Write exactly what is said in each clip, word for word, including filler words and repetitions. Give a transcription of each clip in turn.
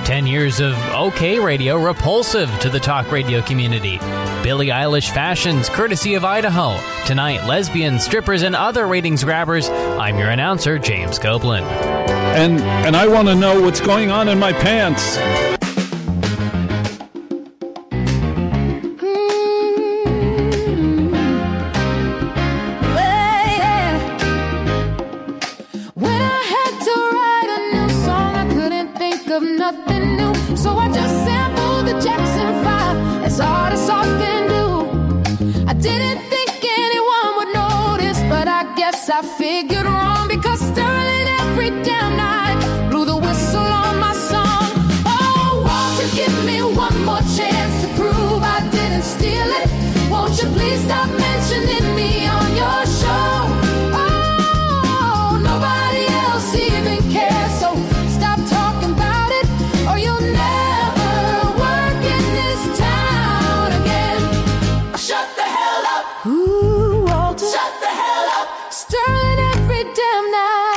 Ten years of OK radio repulsive to the talk radio community. Billie Eilish fashions courtesy of Idaho. Tonight, lesbians, strippers, and other ratings grabbers. I'm your announcer, James Copeland. And and I want to know what's going on in my pants. Nothing new, so I just sampled the Jackson five, as artists often do. I didn't think anyone would notice, but I guess I figured wrong, because Sterling every damn night blew the whistle on my song. Oh, won't you give me one more chance to prove I didn't steal it? Won't you please stop mentioning me on your show? Oh, nobody else even cares, so stop talking about it, or you'll never work in this town again. Shut the hell up. Ooh, Walter. Shut the hell up. Sterling every damn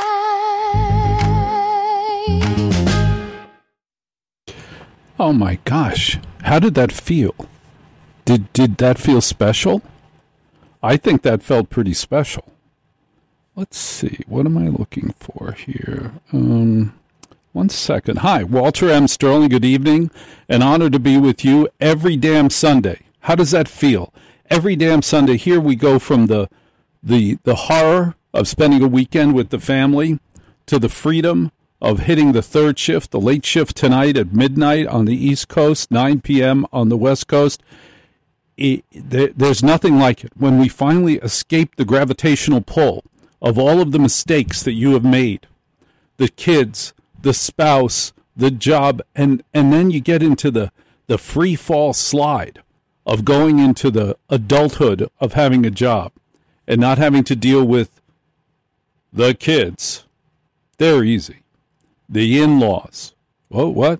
night. Oh my gosh. How did that feel? Did did that feel special? I think that felt pretty special. Let's see. What am I looking for here? Um One second. Hi, Walter M. Sterling. Good evening. An honor to be with you every damn Sunday. How does that feel? Every damn Sunday. Here we go from the the the horror of spending a weekend with the family to the freedom of hitting the third shift, the late shift tonight at midnight on the East Coast, nine p.m. on the West Coast. It, there, there's nothing like it. When we finally escape the gravitational pull of all of the mistakes that you have made, the kids, the spouse, the job, and, and then you get into the, the free fall slide of going into the adulthood of having a job and not having to deal with the kids. They're easy. The in-laws. Whoa, what?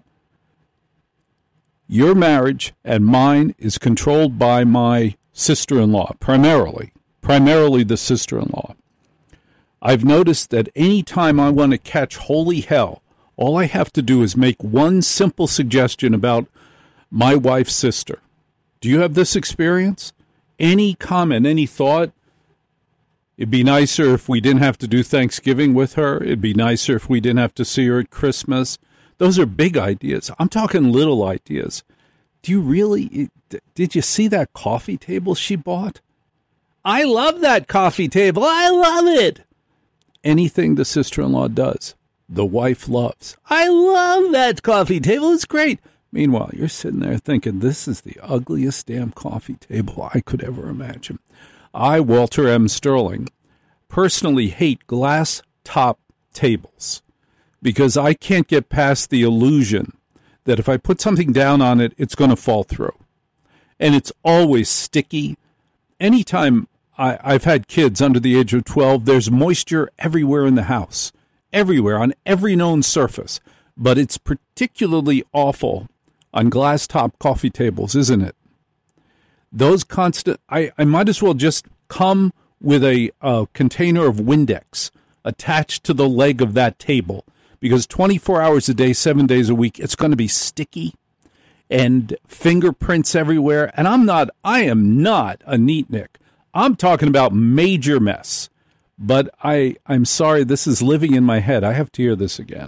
Your marriage and mine is controlled by my sister-in-law, primarily. Primarily the sister-in-law. I've noticed that any time I want to catch holy hell, all I have to do is make one simple suggestion about my wife's sister. Do you have this experience? Any comment, any thought? It'd be nicer if we didn't have to do Thanksgiving with her. It'd be nicer if we didn't have to see her at Christmas. Those are big ideas. I'm talking little ideas. Do you really, did you see that coffee table she bought? I love that coffee table. I love it. Anything the sister-in-law does, the wife loves. I love that coffee table. It's great. Meanwhile, you're sitting there thinking, this is the ugliest damn coffee table I could ever imagine. I, Walter M. Sterling, personally hate glass top tables because I can't get past the illusion that if I put something down on it, it's going to fall through. And it's always sticky. Anytime I, I've had kids under the age of twelve, there's moisture everywhere in the house. Everywhere, on every known surface. But it's particularly awful on glass-top coffee tables, isn't it? Those constant, I, I might as well just come with a uh, container of Windex attached to the leg of that table, because twenty-four hours a day, seven days a week, it's going to be sticky and fingerprints everywhere. And I'm not, I am not a neatnik. I'm talking about major mess. But I, I'm sorry, this is living in my head. I have to hear this again.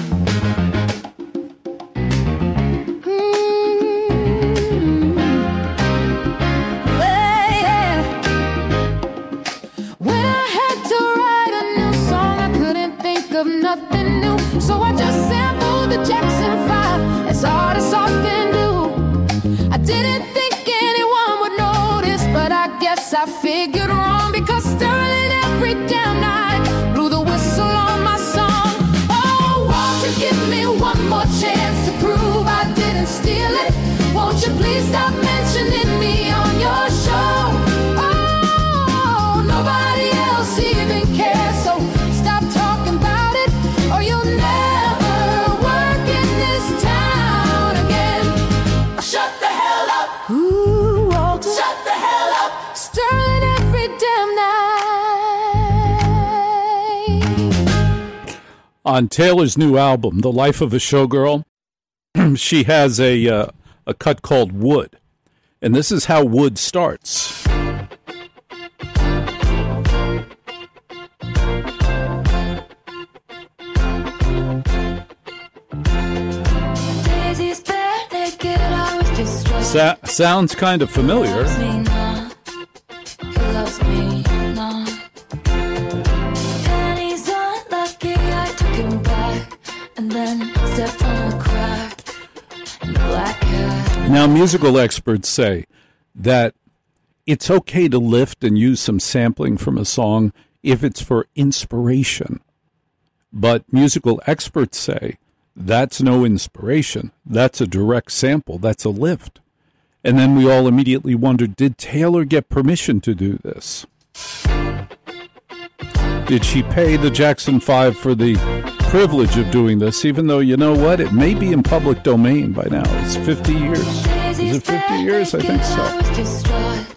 Nothing new, so I just sampled the Jackson five, as artists often do. I didn't think anyone would notice, but I guess I figured wrong, because Sterling every damn night blew the whistle on my song. Oh, won't you give me one more chance to prove I didn't steal it? Won't you please stop mentioning me on your show? Oh, nobody else even cares, so stop talking about it, or you'll never work in this town again. Shut the hell up. Ooh, Walter. Shut the hell up. Sterling every damn night. On Taylor's new album, The Life of a Showgirl, she has a uh, a cut called Wood. And this is how Wood starts. Sa- sounds kind of familiar. Now, musical experts say that it's okay to lift and use some sampling from a song if it's for inspiration. But musical experts say that's no inspiration. That's a direct sample. That's a lift. And then we all immediately wondered, did Taylor get permission to do this? Did she pay the Jackson five for the privilege of doing this, even though, you know what, it may be in public domain by now. It's fifty years. Is it fifty years? I think so.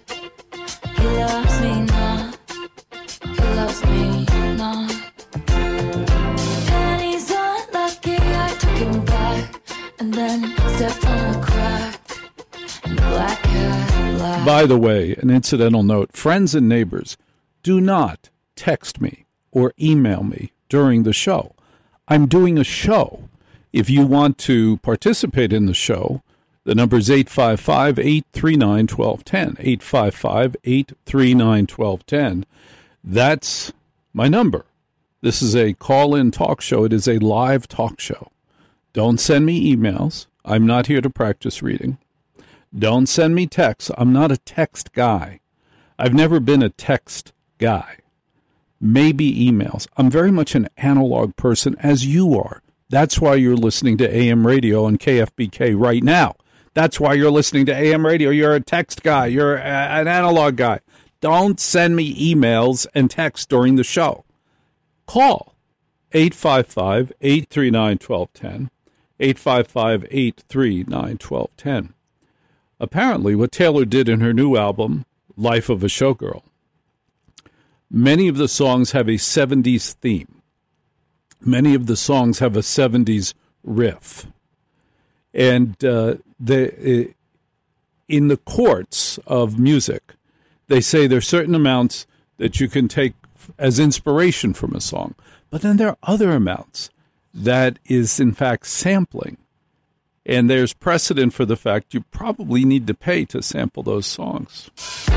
By the way, an incidental note, friends and neighbors, do not text me or email me during the show. I'm doing a show. If you want to participate in the show, the number is eight five five, eight three nine, one two one zero, eight five five, eight three nine, one two one zero. That's my number. This is a call-in talk show. It is a live talk show. Don't send me emails. I'm not here to practice reading. Don't send me texts. I'm not a text guy. I've never been a text guy. Maybe emails. I'm very much an analog person, as you are. That's why you're listening to A M radio on K F B K right now. That's why you're listening to A M radio. You're a text guy. You're a, an analog guy. Don't send me emails and texts during the show. Call eight five five, eight three nine, one two one zero, eight five five, eight three nine, one two one zero. Apparently, what Taylor did in her new album, Life of a Showgirl, many of the songs have a seventies theme. Many of the songs have a seventies riff. And uh, the, in the courts of music, they say there are certain amounts that you can take as inspiration from a song. But then there are other amounts that is, in fact, sampling. And there's precedent for the fact you probably need to pay to sample those songs.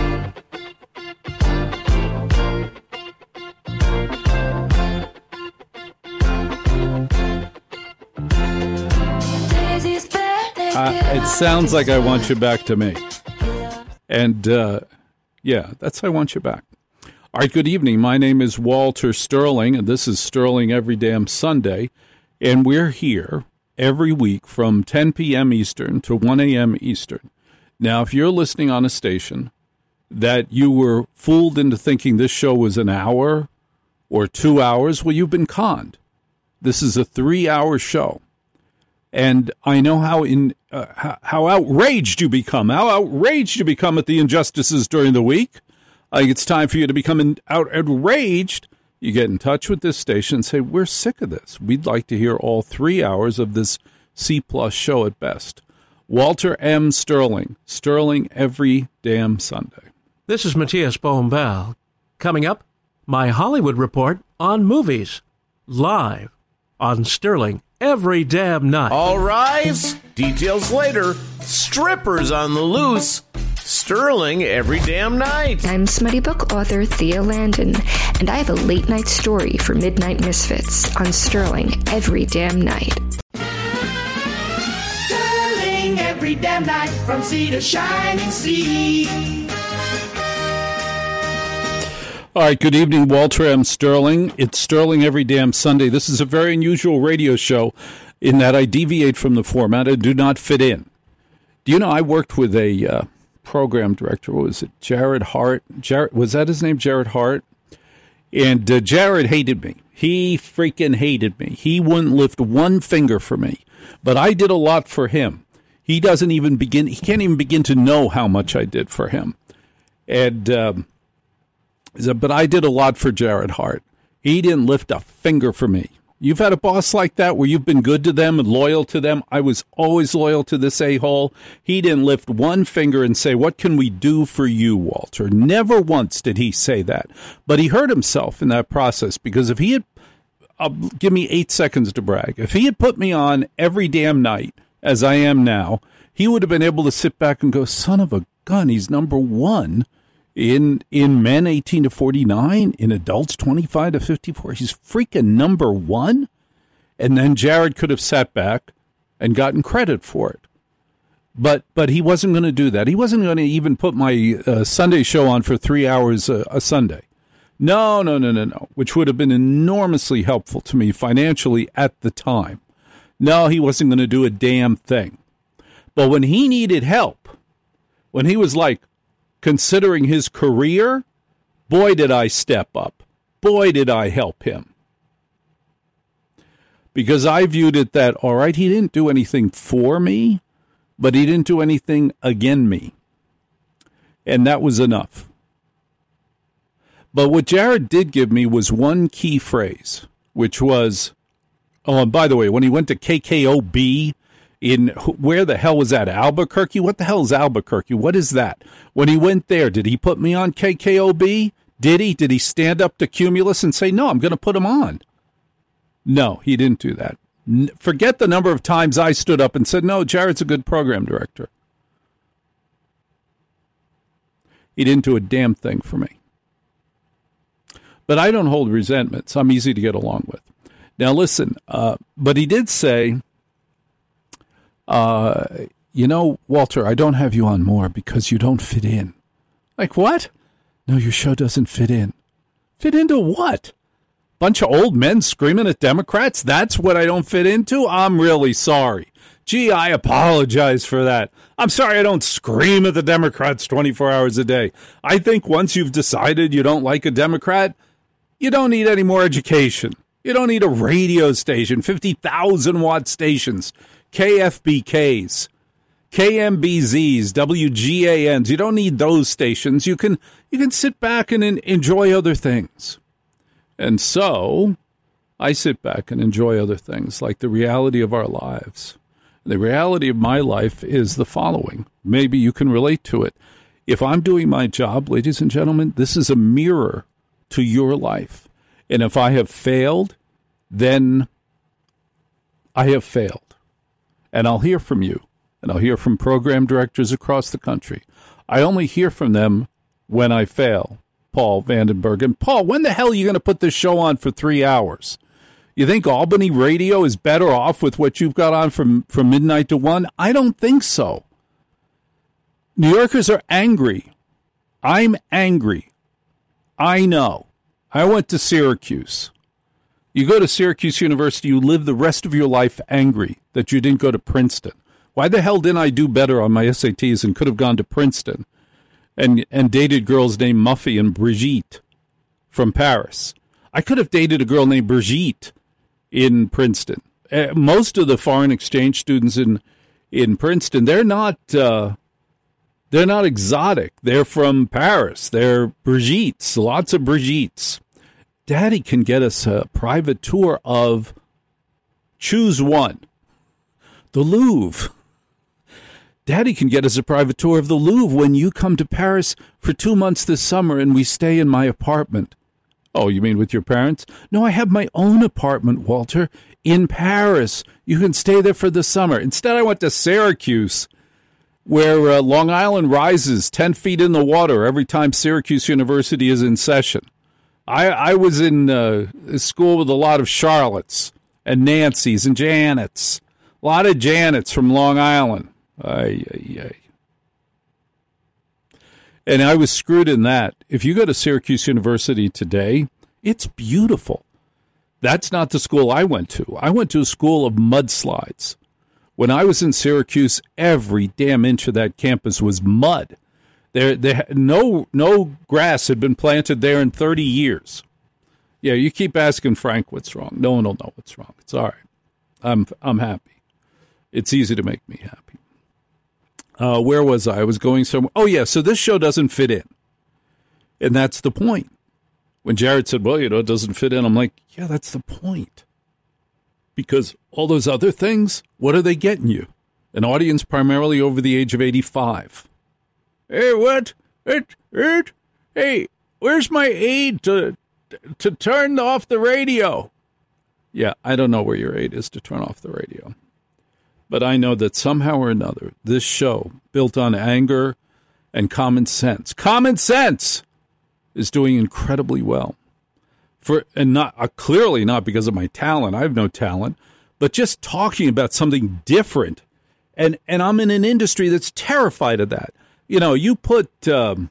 Uh, it sounds like I Want You Back to me. And, uh, yeah, that's I Want You Back. All right, good evening. My name is Walter Sterling, and this is Sterling Every Damn Sunday. And we're here every week from ten p.m. Eastern to one a.m. Eastern. Now, if you're listening on a station that you were fooled into thinking this show was an hour or two hours, well, you've been conned. This is a three-hour show. And I know how in uh, how, how outraged you become, how outraged you become at the injustices during the week. I think it's time for you to become in, out, outraged. You get in touch with this station and say, we're sick of this. We'd like to hear all three hours of this C-plus show at best. Walter M. Sterling, Sterling Every Damn Sunday. This is Matthias Bohmbal. Coming up, my Hollywood report on movies, live on Sterling Every Damn Night. All rise. Details later. Strippers on the loose. Sterling Every Damn Night. I'm smutty book author Thea Landon, and I have a late night story for Midnight Misfits on Sterling Every Damn Night. Sterling Every Damn Night, from sea to shining sea. All right, good evening, Walter M. Sterling. It's Sterling Every Damn Sunday. This is a very unusual radio show in that I deviate from the format and do not fit in. Do you know, I worked with a uh, program director. What was it? Jared Hart. Jared, was that his name? Jared Hart? And uh, Jared hated me. He freaking hated me. He wouldn't lift one finger for me. But I did a lot for him. He doesn't even begin, he can't even begin to know how much I did for him. And, um, but I did a lot for Jared Hart. He didn't lift a finger for me. You've had a boss like that where you've been good to them and loyal to them. I was always loyal to this a-hole. He didn't lift one finger and say, what can we do for you, Walter? Never once did he say that. But he hurt himself in that process, because if he had, uh, give me eight seconds to brag, if he had put me on every damn night, as I am now, he would have been able to sit back and go, son of a gun, he's number one. In in men eighteen to forty-nine, in adults twenty-five to fifty-four, he's freaking number one. And then Jared could have sat back and gotten credit for it. But but he wasn't going to do that. He wasn't going to even put my uh, Sunday show on for three hours a, a Sunday. No, no, no, no, no, which would have been enormously helpful to me financially at the time. No, he wasn't going to do a damn thing. But when he needed help, when he was like, considering his career, boy, did I step up. Boy, did I help him. Because I viewed it that, all right, he didn't do anything for me, but he didn't do anything against me. And that was enough. But what Jared did give me was one key phrase, which was, oh, and by the way, when he went to K K O B, in where the hell was that? Albuquerque? What the hell is Albuquerque? What is that? When he went there, did he put me on K K O B? Did he? Did he stand up to Cumulus and say, no, I'm going to put him on? No, he didn't do that. N- forget the number of times I stood up and said, no, Jared's a good program director. He didn't do a damn thing for me. But I don't hold resentments. I'm easy to get along with. Now, listen, uh, but he did say, Uh, you know, Walter, I don't have you on more because you don't fit in. Like, what? No, your show doesn't fit in. Fit into what? Bunch of old men screaming at Democrats? That's what I don't fit into? I'm really sorry. Gee, I apologize for that. I'm sorry I don't scream at the Democrats twenty-four hours a day. I think once you've decided you don't like a Democrat, you don't need any more education. You don't need a radio station, fifty thousand watt stations. K F B Ks, K M B Zs, W G A Ns. You don't need those stations. You can you can sit back and in, enjoy other things. And so I sit back and enjoy other things, like the reality of our lives. The reality of my life is the following. Maybe you can relate to it. If I'm doing my job, ladies and gentlemen, this is a mirror to your life. And if I have failed, then I have failed. And I'll hear from you, and I'll hear from program directors across the country. I only hear from them when I fail, Paul Vandenberg. And Paul, when the hell are you going to put this show on for three hours? You think Albany Radio is better off with what you've got on from, from midnight to one? I don't think so. New Yorkers are angry. I'm angry. I know. I went to Syracuse. You go to Syracuse University, you live the rest of your life angry that you didn't go to Princeton. Why the hell didn't I do better on my S A Ts and could have gone to Princeton and, and dated girls named Muffy and Brigitte from Paris? I could have dated a girl named Brigitte in Princeton. Uh, most of the foreign exchange students in in Princeton, they're not uh, they're not exotic. They're from Paris. They're Brigittes, lots of Brigittes. Daddy can get us a private tour of, choose one, the Louvre. Daddy can get us a private tour of the Louvre when you come to Paris for two months this summer and we stay in my apartment. Oh, you mean with your parents? No, I have my own apartment, Walter, in Paris. You can stay there for the summer. Instead, I went to Syracuse, where uh, Long Island rises ten feet in the water every time Syracuse University is in session. I, I was in uh, school with a lot of Charlottes and Nancys and Janets. A lot of Janets from Long Island. Ay, ay, ay. And I was screwed in that. If you go to Syracuse University today, it's beautiful. That's not the school I went to. I went to a school of mudslides. When I was in Syracuse, every damn inch of that campus was mud. There, there, no, no grass had been planted there in thirty years. Yeah, you keep asking Frank what's wrong. No one will know what's wrong. It's all right. I'm, I'm happy. It's easy to make me happy. Uh, where was I? I was going somewhere. Oh, yeah, so this show doesn't fit in. And that's the point. When Jared said, well, you know, it doesn't fit in, I'm like, yeah, that's the point. Because all those other things, what are they getting you? An audience primarily over the age of eighty-five. Hey, what? It, it, hey, where's my aide to to turn off the radio? Yeah, I don't know where your aide is to turn off the radio. But I know that somehow or another, this show, built on anger and common sense, common sense, is doing incredibly well. For and not uh, clearly not because of my talent. I have no talent, but just talking about something different. And and I'm in an industry that's terrified of that. You know, you put um,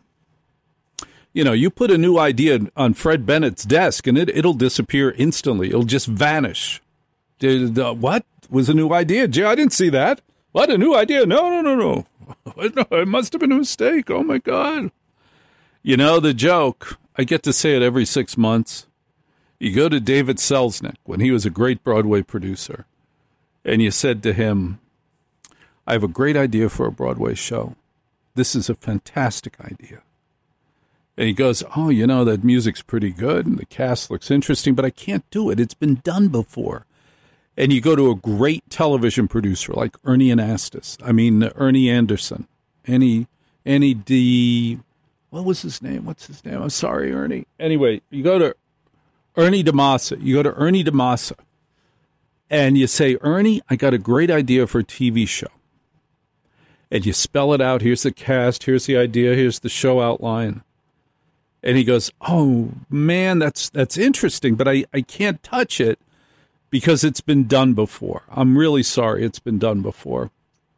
you know, you put a new idea on Fred Bennett's desk, and it it'll disappear instantly. It'll just vanish. Did, uh, what was a new idea? Gee, I didn't see that. What, a new idea? No, no, no, no. No, it must have been a mistake. Oh my God. You know the joke. I get to say it every six months. You go to David Selznick when he was a great Broadway producer, and you said to him, I have a great idea for a Broadway show. This is a fantastic idea. And he goes, oh, you know, that music's pretty good, and the cast looks interesting, but I can't do it. It's been done before. And you go to a great television producer like Ernie Anastas. I mean, Ernie Anderson. Any, any D, what was his name? What's his name? I'm sorry, Ernie. Anyway, you go to Ernie DeMassa. You go to Ernie DeMassa, and you say, Ernie, I got a great idea for a T V show. And you spell it out. Here's the cast. Here's the idea. Here's the show outline. And he goes, oh, man, that's that's interesting, but I, I can't touch it because it's been done before. I'm really sorry it's been done before.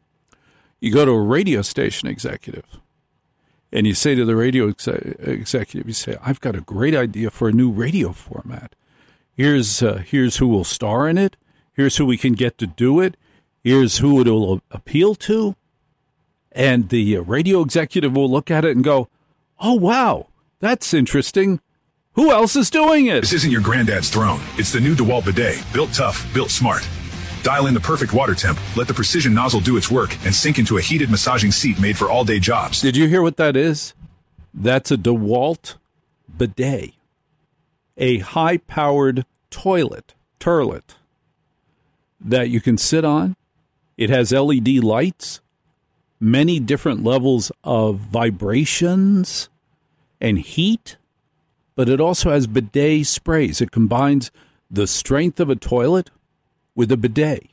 You go to a radio station executive, and you say to the radio ex- executive, you say, I've got a great idea for a new radio format. Here's uh, here's who will star in it. Here's who we can get to do it. Here's who it will appeal to. And the radio executive will look at it and go, oh, wow, that's interesting. Who else is doing it? This isn't your granddad's throne. It's the new DeWalt bidet. Built tough, built smart. Dial in the perfect water temp, let the precision nozzle do its work, and sink into a heated massaging seat made for all-day jobs. Did you hear what that is? That's a DeWalt bidet. A high-powered toilet, turlet, that you can sit on. It has L E D lights, many different levels of vibrations and heat, but it also has bidet sprays. It combines the strength of a toilet with a bidet.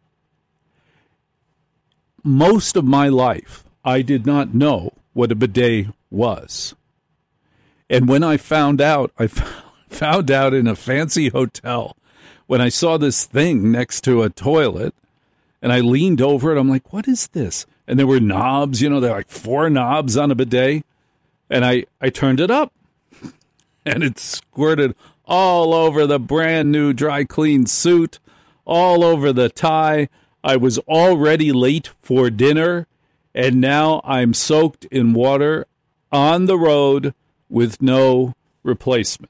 Most of my life, I did not know what a bidet was. And when I found out, I found out in a fancy hotel when I saw this thing next to a toilet, and I leaned over it. I'm like, what is this? And there were knobs, you know, there are like four knobs on a bidet. And I, I turned it up, and it squirted all over the brand new dry clean suit, all over the tie. I was already late for dinner, and now I'm soaked in water on the road with no replacement.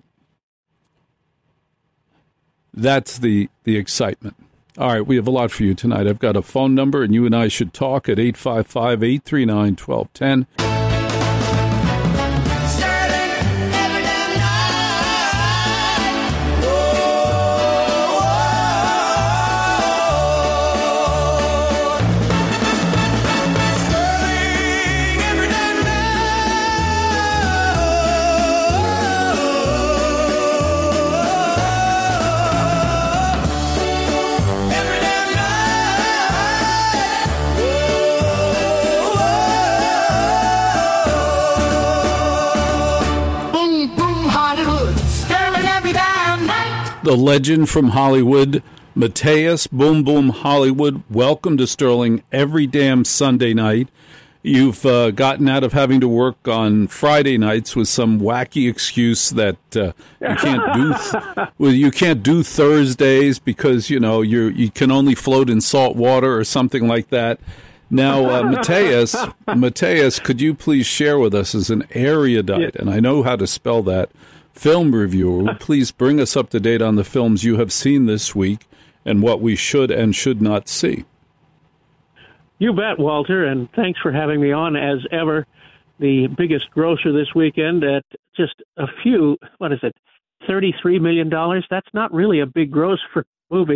That's the, the excitement. All right, we have a lot for you tonight. I've got a phone number, and you and I should talk at eight five five, eight three nine, one two one zero. The legend from Hollywood, Mateus Boom Boom Hollywood. Welcome to Sterling every damn Sunday night. You've uh, gotten out of having to work on Friday nights with some wacky excuse that uh, you can't do. Th- well, you can't do Thursdays because you know you you can only float in salt water or something like that. Now, uh, Mateus, Mateus, could you please share with us as an erudite, and I know how to spell that, film reviewer, please bring us up to date on the films you have seen this week and what we should and should not see. You bet, Walter, and thanks for having me on as ever. The biggest grosser this weekend at just a few, what is it, thirty-three million dollars? That's not really a big gross for a movie.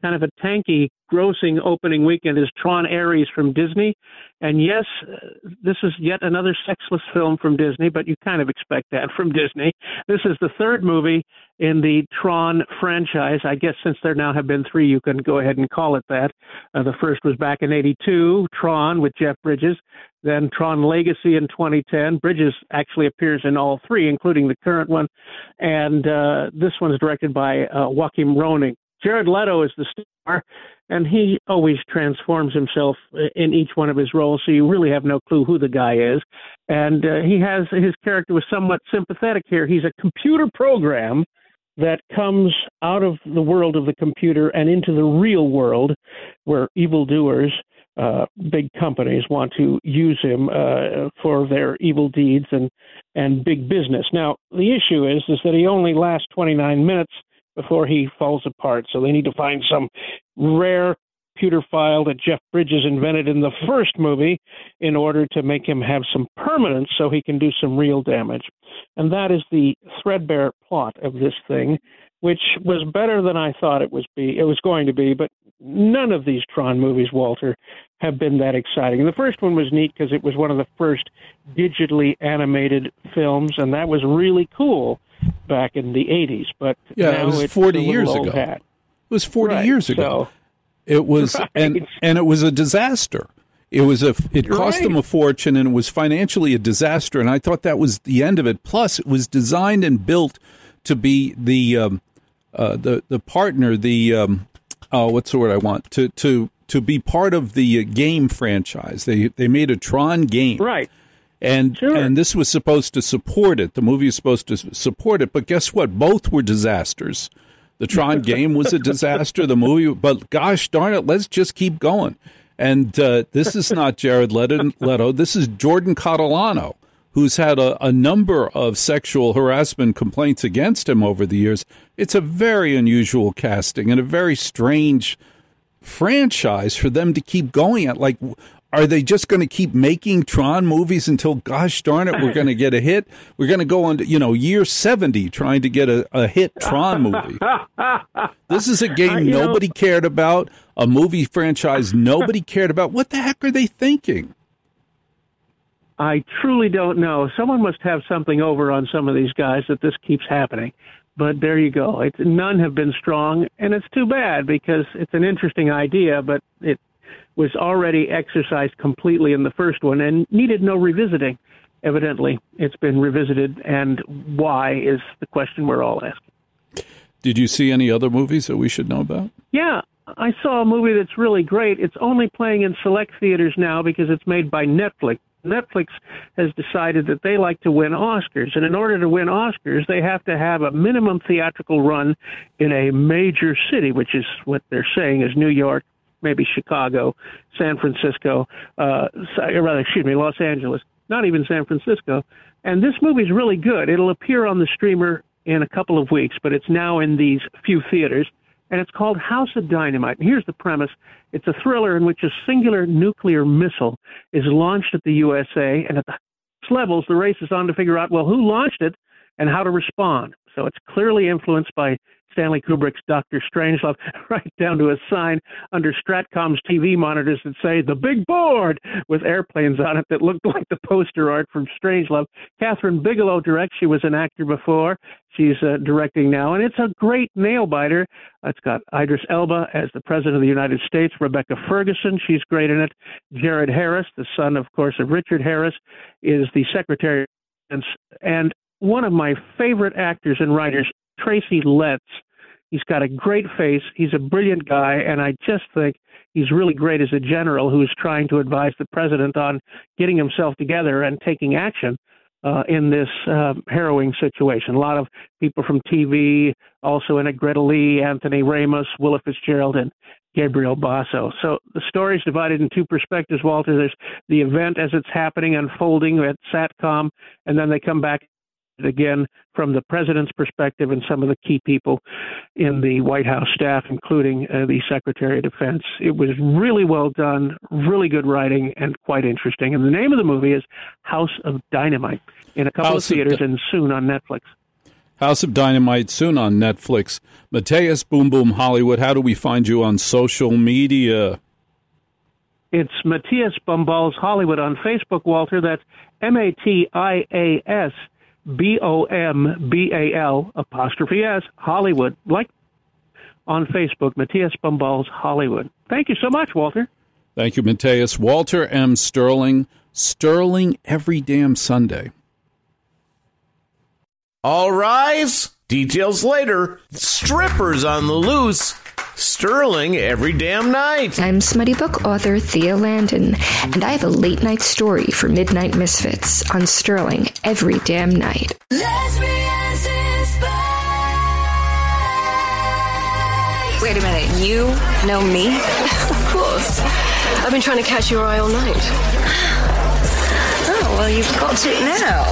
kind of a tanky, grossing opening weekend is Tron Ares from Disney. And yes, this is yet another sexless film from Disney, but you kind of expect that from Disney. This is the third movie in the Tron franchise. I guess since there now have been three, you can go ahead and call it that. Uh, the first was back in eighty-two, Tron with Jeff Bridges. Then Tron Legacy in twenty ten. Bridges actually appears in all three, including the current one. And uh, this one's directed by uh, Joachim Ronig. Jared Leto is the star, and he always transforms himself in each one of his roles, so you really have no clue who the guy is. And uh, he has his character was somewhat sympathetic here. He's a computer program that comes out of the world of the computer and into the real world where evildoers, uh, big companies, want to use him uh, for their evil deeds and, and big business. Now, the issue is, is that he only lasts twenty-nine minutes before he falls apart. So they need to find some rare computer file that Jeff Bridges invented in the first movie in order to make him have some permanence so he can do some real damage. And that is the threadbare plot of this thing, which was better than I thought it was be it was going to be, but none of these Tron movies, Walter, have been that exciting. The first one was neat because it was one of the first digitally animated films, and that was really cool back in the eighties. But yeah, now it was it's forty years ago. Hat. It was forty right, years ago. So, it was, right. and and it was a disaster. It was a. It cost right. them a fortune, and it was financially a disaster. And I thought that was the end of it. Plus, it was designed and built to be the um, uh, the the partner. The um, oh, what's the word I want to to to be part of the game franchise. They they made a Tron game, right? And sure. and this was supposed to support it. The movie was supposed to support it. But guess what? Both were disasters. The Tron game was a disaster. The movie, but gosh darn it, let's just keep going. And uh, this is not Jared Leto, Leto. This is Jordan Catalano, who's had a, a number of sexual harassment complaints against him over the years. It's a very unusual casting and a very strange franchise for them to keep going at. Like, are they just going to keep making Tron movies until, gosh darn it, we're going to get a hit? We're going to go on to, you know, year seventy trying to get a, a hit Tron movie. This is a game uh, nobody know, cared about, a movie franchise nobody cared about. What the heck are they thinking? I truly don't know. Someone must have something over on some of these guys that this keeps happening. But there you go. It's, none have been strong, and it's too bad because it's an interesting idea, but it was already exercised completely in the first one and needed no revisiting. Evidently, it's been revisited, and why is the question we're all asking. Did you see any other movies that we should know about? Yeah, I saw a movie that's really great. It's only playing in select theaters now because it's made by Netflix. Netflix has decided that they like to win Oscars, and in order to win Oscars, they have to have a minimum theatrical run in a major city, which is what they're saying is New York, maybe Chicago, San Francisco, uh, rather, excuse me, Los Angeles, not even San Francisco. And this movie's really good. It'll appear on the streamer in a couple of weeks, but it's now in these few theaters, and it's called House of Dynamite. And here's the premise. It's a thriller in which a singular nuclear missile is launched at the U S A, and at the levels, the race is on to figure out, well, who launched it and how to respond. So it's clearly influenced by Stanley Kubrick's Doctor Strangelove, right down to a sign under Stratcom's T V monitors that say, the big board, with airplanes on it that looked like the poster art from Strangelove. Catherine Bigelow directs. She was an actor before. She's uh, directing now, and it's a great nail-biter. It's got Idris Elba as the President of the United States, Rebecca Ferguson, she's great in it. Jared Harris, the son, of course, of Richard Harris, is the Secretary of Defense. And one of my favorite actors and writers, Tracy Letts. He's got a great face. He's a brilliant guy, and I just think he's really great as a general who's trying to advise the president on getting himself together and taking action uh, in this uh, harrowing situation. A lot of people from T V, also in it, Greta Lee, Anthony Ramos, Willa Fitzgerald, and Gabriel Basso. So the story's divided in two perspectives, Walter. There's the event as it's happening, unfolding at SATCOM, and then they come back again from the president's perspective and some of the key people in the White House staff, including uh, the Secretary of Defense. It was really well done, really good writing, and quite interesting. And the name of the movie is House of Dynamite, in a couple House of theaters of Di- and soon on Netflix. House of Dynamite soon on Netflix. Mateus Boom Boom Hollywood, how do we find you on social media? It's Matthias Bumballs Hollywood on Facebook, Walter. That's M A T I A S B O M B A L apostrophe S Hollywood, like on Facebook, Matthias Bumballs Hollywood. Thank you so much, Walter. Thank you, Mateus. Walter M. Sterling, Sterling every damn Sunday. All rise. Details later. Strippers on the loose. Sterling every damn night. I'm smutty book author Thea Landon, and I have a late night story for Midnight Misfits on Sterling every damn night. Lesbians in space. Wait a minute, you know me? Of course. I've been trying to catch your eye all night. Oh, well, you've got it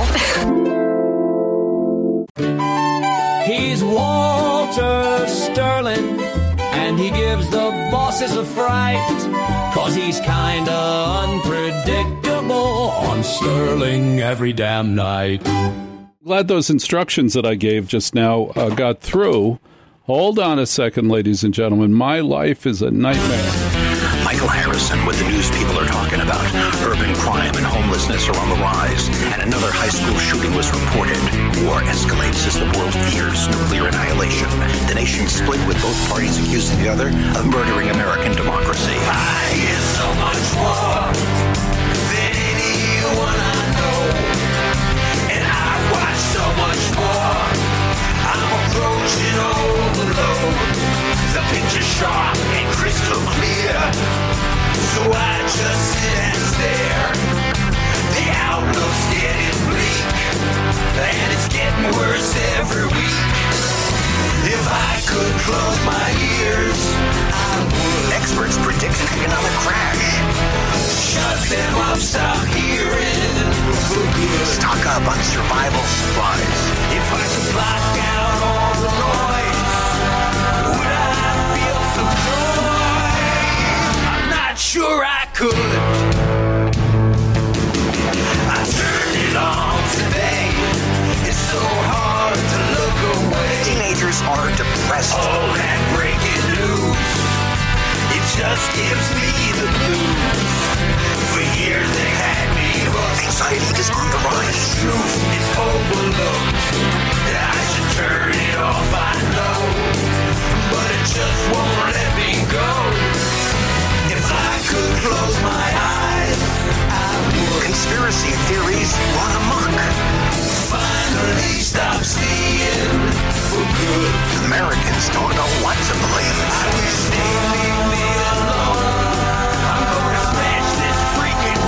now. He's Walter Sterling, and he gives the bosses a fright, 'cause he's kinda unpredictable on Sterling every damn night. Glad those instructions that I gave just now uh, got through. Hold on a second, ladies and gentlemen. My life is a nightmare. Michael Harrison, what the news people are talking about. Urban crime and homelessness are on the rise, and another high school shooting was reported. War escalates as the world fears nuclear annihilation. The nation split with both parties accusing the other of murdering American democracy. I get so much more than anyone I know, and I watch so much more. I'm approaching overload. The picture's sharp and crystal clear, so I just sit and stare. The outlook's getting bleak, and it's getting worse every week. If I could close my ears, I would. Experts predict an economic crash. Shut them up, stop hearing for good. Stock up on survival supplies. If I could block out all the noise, would I feel some joy? I'm not sure I could. I turned it on today. It's so hard to look away. Teenagers are depressed. All that breaking news, it just gives me the blues. For years they had me hooked. Anxiety is on the rise. The truth is overlooked. I should turn it off, I know, but it just won't let me go. If I could close my eyes, I would. Conspiracy theories run amok. Finally stop seeing for good. Americans don't know what to believe. I wish they'd leave me alone. I'm gonna smash this freaking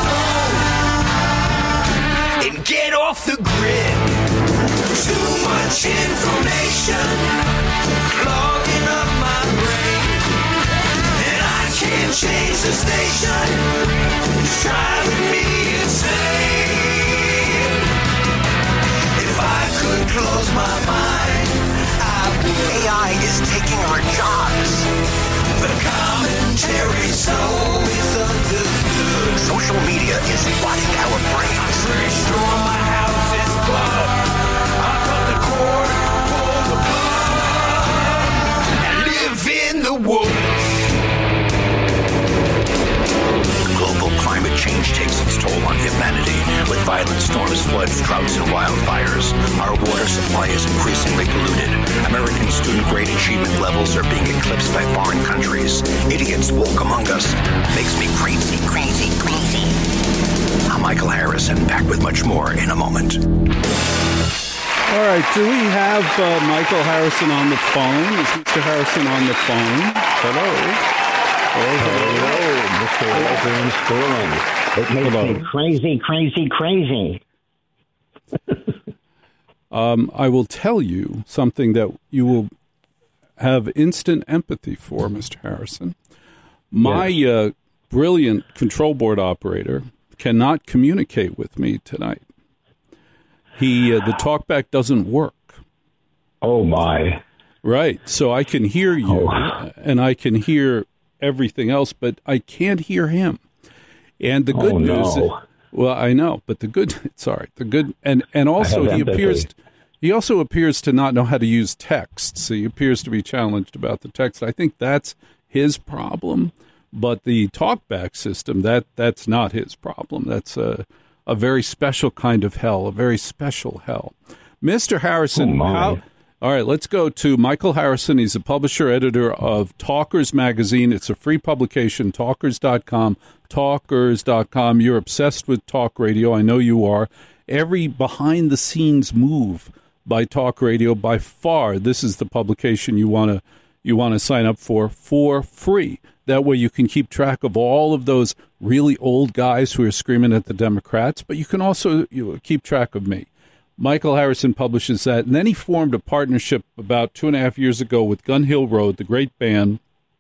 phone and get off the grid. Too much information clogging up my brain, and I can't change the station. It's driving me insane. If I could close my mind, I would. A I is taking our jobs. The commentary so is understood. Social media is rotting our brains. Pretty sure my house is bugged. I cut the cord, pull the plug, and live in the woods. Global climate change takes its toll on humanity. With violent storms, floods, droughts, and wildfires, our water supply is increasingly polluted. American student-grade achievement levels are being eclipsed by foreign countries. Idiots woke among us. Makes me crazy, crazy, crazy. I'm Michael Harrison, back with much more in a moment. All right, do we have uh, Michael Harrison on the phone? Is Mister Harrison on the phone? Hello? Hello, Mister Lesbian Sterling. It makes Hello. me crazy, crazy, crazy. um, I will tell you something that you will have instant empathy for, Mister Harrison. My Yes. uh, brilliant control board operator cannot communicate with me tonight. He uh, the talkback doesn't work. Oh, my. Right. So I can hear you, Oh. and I can hear everything else, but I can't hear him. And the good Oh, news, no. well, I know, but the good, sorry, the good, and and also I have he empathy. appears, He also appears to not know how to use text. He appears to be challenged about the text. I think that's his problem. But the talkback system, that that's not his problem. That's a, a very special kind of hell, a very special hell. Mister Harrison, oh how... All right, let's go to Michael Harrison. He's a publisher, editor of Talkers Magazine. It's a free publication, talkers dot com, talkers dot com. You're obsessed with talk radio. I know you are. Every behind-the-scenes move by talk radio, by far, this is the publication you want to you want to sign up for for free. That way you can keep track of all of those really old guys who are screaming at the Democrats, but you can also you know, keep track of me. Michael Harrison publishes that, and then he formed a partnership about two and a half years ago with Gun Hill Road, the great band,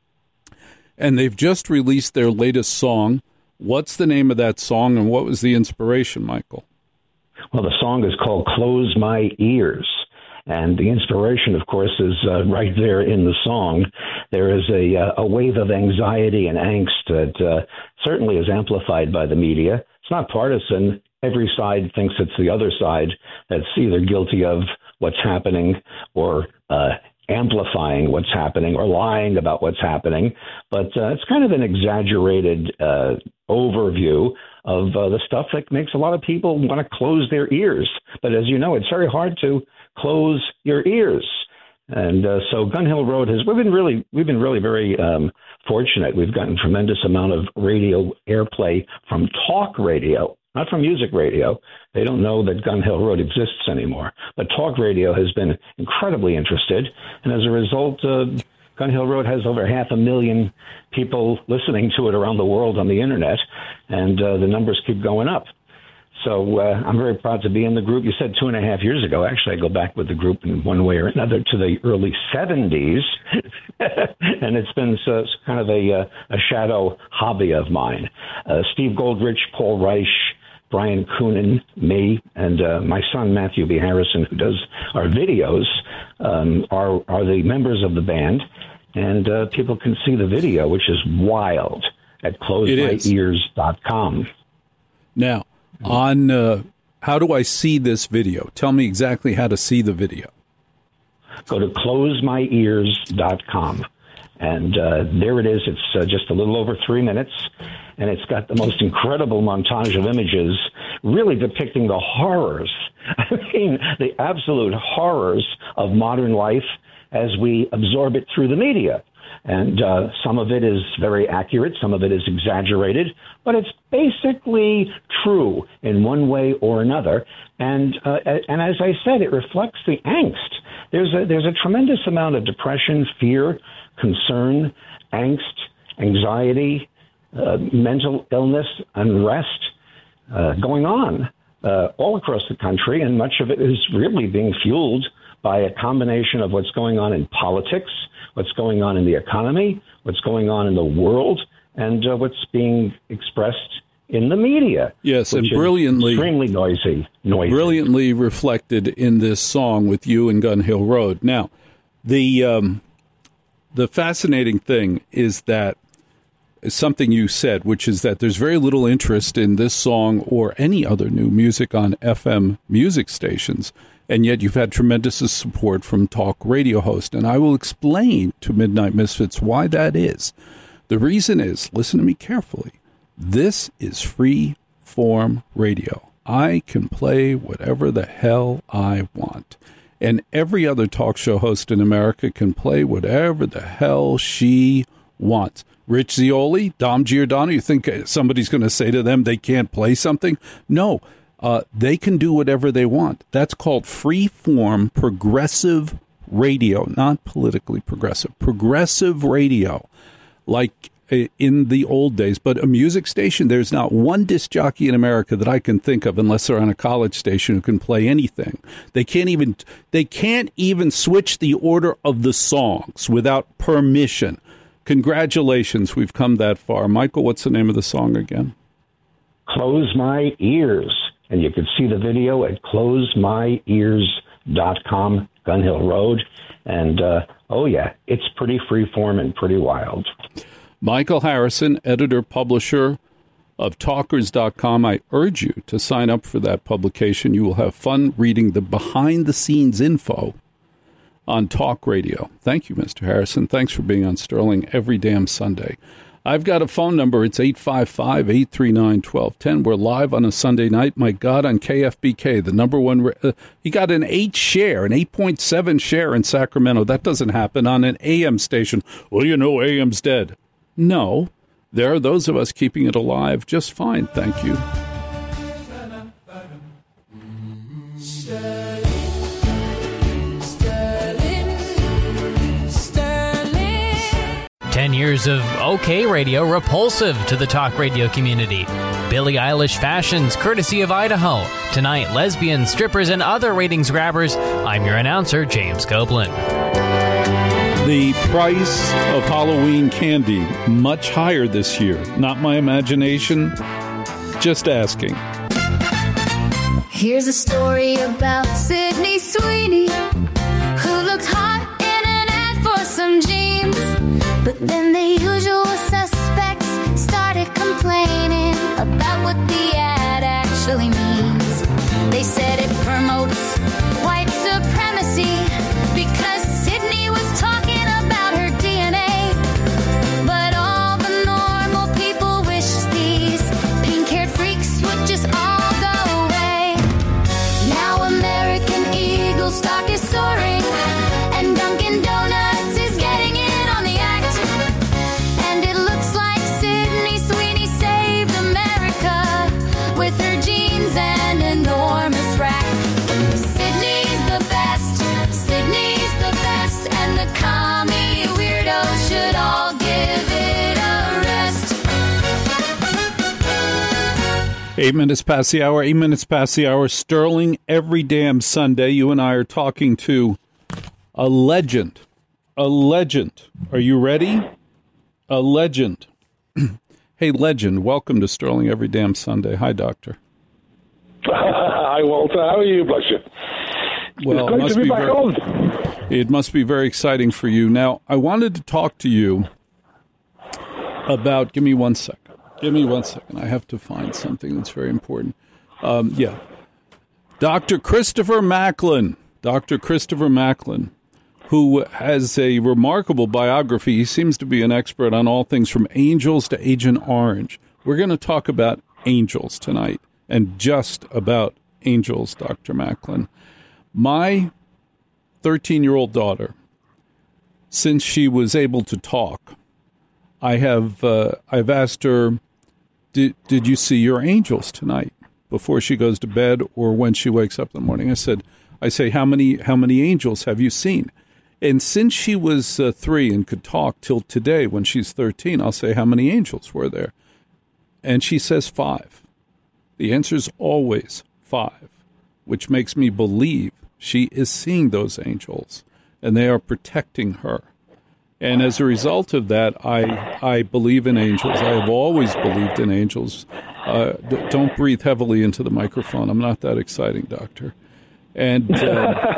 and they've just released their latest song. What's the name of that song, and what was the inspiration, Michael? Well, the song is called Close My Ears. And the inspiration, of course, is uh, right there in the song. There is a, uh, a wave of anxiety and angst that uh, certainly is amplified by the media. It's not partisan. Every side thinks it's the other side that's either guilty of what's happening or uh, amplifying what's happening or lying about what's happening. But uh, it's kind of an exaggerated uh, overview of uh, the stuff that makes a lot of people want to close their ears. But as you know, it's very hard to close your ears. And uh, so Gun Hill Road has, we've been really, we've been really very um, fortunate. We've gotten tremendous amount of radio airplay from talk radio, not from music radio. They don't know that Gun Hill Road exists anymore. But talk radio has been incredibly interested. And as a result, uh, Gun Hill Road has over half a million people listening to it around the world on the internet. And uh, the numbers keep going up. So uh, I'm very proud to be in the group. You said two and a half years ago. Actually, I go back with the group in one way or another to the early seventies. And it's been so, kind of a, a shadow hobby of mine. Uh, Steve Goldrich, Paul Reich, Brian Coonan, me, and uh, my son, Matthew B. Harrison, who does our videos, um, are, are the members of the band. And uh, people can see the video, which is wild, at close my ears dot com. Now, on uh, how do I see this video? Tell me exactly how to see the video. Go to close my ears dot com. And uh, there it is. It's uh, just a little over three minutes. And it's got the most incredible montage of images really depicting the horrors. I mean, the absolute horrors of modern life as we absorb it through the media. And uh, some of it is very accurate, some of it is exaggerated, but it's basically true in one way or another. And uh, and as I said, it reflects the angst. There's a, there's a tremendous amount of depression, fear, concern, angst, anxiety, uh, mental illness, unrest uh, going on uh, all across the country, and much of it is really being fueled by a combination of what's going on in politics, what's going on in the economy, what's going on in the world, and uh, what's being expressed in the media. Yes, and brilliantly, extremely noisy, noisy. Brilliantly reflected in this song with you and Gun Hill Road. Now, the um, the fascinating thing is that is something you said, which is that there's very little interest in this song or any other new music on F M music stations. And yet you've had tremendous support from talk radio hosts. And I will explain to Midnight Misfits why that is. The reason is, listen to me carefully, this is free form radio. I can play whatever the hell I want. And every other talk show host in America can play whatever the hell she wants. Rich Zeoli, Dom Giordano, you think somebody's going to say to them they can't play something? No. Uh, they can do whatever they want. That's called free-form progressive radio, not politically progressive, progressive radio, like in the old days. But a music station, there's not one disc jockey in America that I can think of, unless they're on a college station, who can play anything. They can't even they can't even switch the order of the songs without permission. Congratulations, we've come that far. Michael, what's the name of the song again? Close My Ears. And you can see the video at close my ears dot com, Gun Hill Road. And, uh, oh, yeah, it's pretty freeform and pretty wild. Michael Harrison, editor-publisher of talkers dot com. I urge you to sign up for that publication. You will have fun reading the behind-the-scenes info on talk radio. Thank you, Mister Harrison. Thanks for being on Sterling every damn Sunday. I've got a phone number. It's eight five five, eight three nine, one two one zero. We're live on a Sunday night. My God, on K F B K, the number one. Uh, he got an eight share, an eight point seven share in Sacramento. That doesn't happen on an A M station. Well, you know, A M's dead. No, there are those of us keeping it alive just fine. Thank you. Ten years of OK Radio repulsive to the talk radio community. Billie Eilish fashions, courtesy of Idaho. Tonight, lesbians, strippers, and other ratings grabbers. I'm your announcer, James Copeland. The price of Halloween candy much higher this year. Not my imagination, just asking. Here's a story about Sydney Sweeney, who looked hot in an ad for some jeans. But then the usual suspects started complaining about what the ad actually means. They said it promotes white supremacy because Sydney was talking about her D N A. But all the normal people wish these pink-haired freaks would just all go away. Now American Eagle stock is soaring, and Dunkin' Donuts is getting in on the act. And it looks like Sydney Sweeney saved America with her jeans and enormous rack. Sydney's the best, Sydney's the best, and the commie weirdos should all give it a rest. Eight minutes past the hour, eight minutes past the hour. Sterling, every damn Sunday, you and I are talking to a legend. A legend. Are you ready? A legend. Hey, legend, welcome to Sterling every damn Sunday. Hi, Doctor. Hi, Walter. How are you, bless you? Well, it's great it must to be, be back very, on. It must be very exciting for you. Now, I wanted to talk to you about, give me one second. Give me one second. I have to find something that's very important. Um, yeah. Doctor Christopher Macklin. Doctor Christopher Macklin, who has a remarkable biography. He seems to be an expert on all things from angels to Agent Orange. We're going to talk about angels tonight, and just about angels, Doctor Macklin. My thirteen-year-old daughter, since she was able to talk, I have uh, I've asked her, did, did you see your angels tonight before she goes to bed or when she wakes up in the morning? I said, I say, how many how many angels have you seen? And since she was uh, three and could talk till today, when she's thirteen, I'll say, how many angels were there? And she says five. The answer is always five, which makes me believe she is seeing those angels, and they are protecting her. And as a result of that, I I believe in angels. I have always believed in angels. Uh, d- don't breathe heavily into the microphone. I'm not that exciting, Doctor. And uh,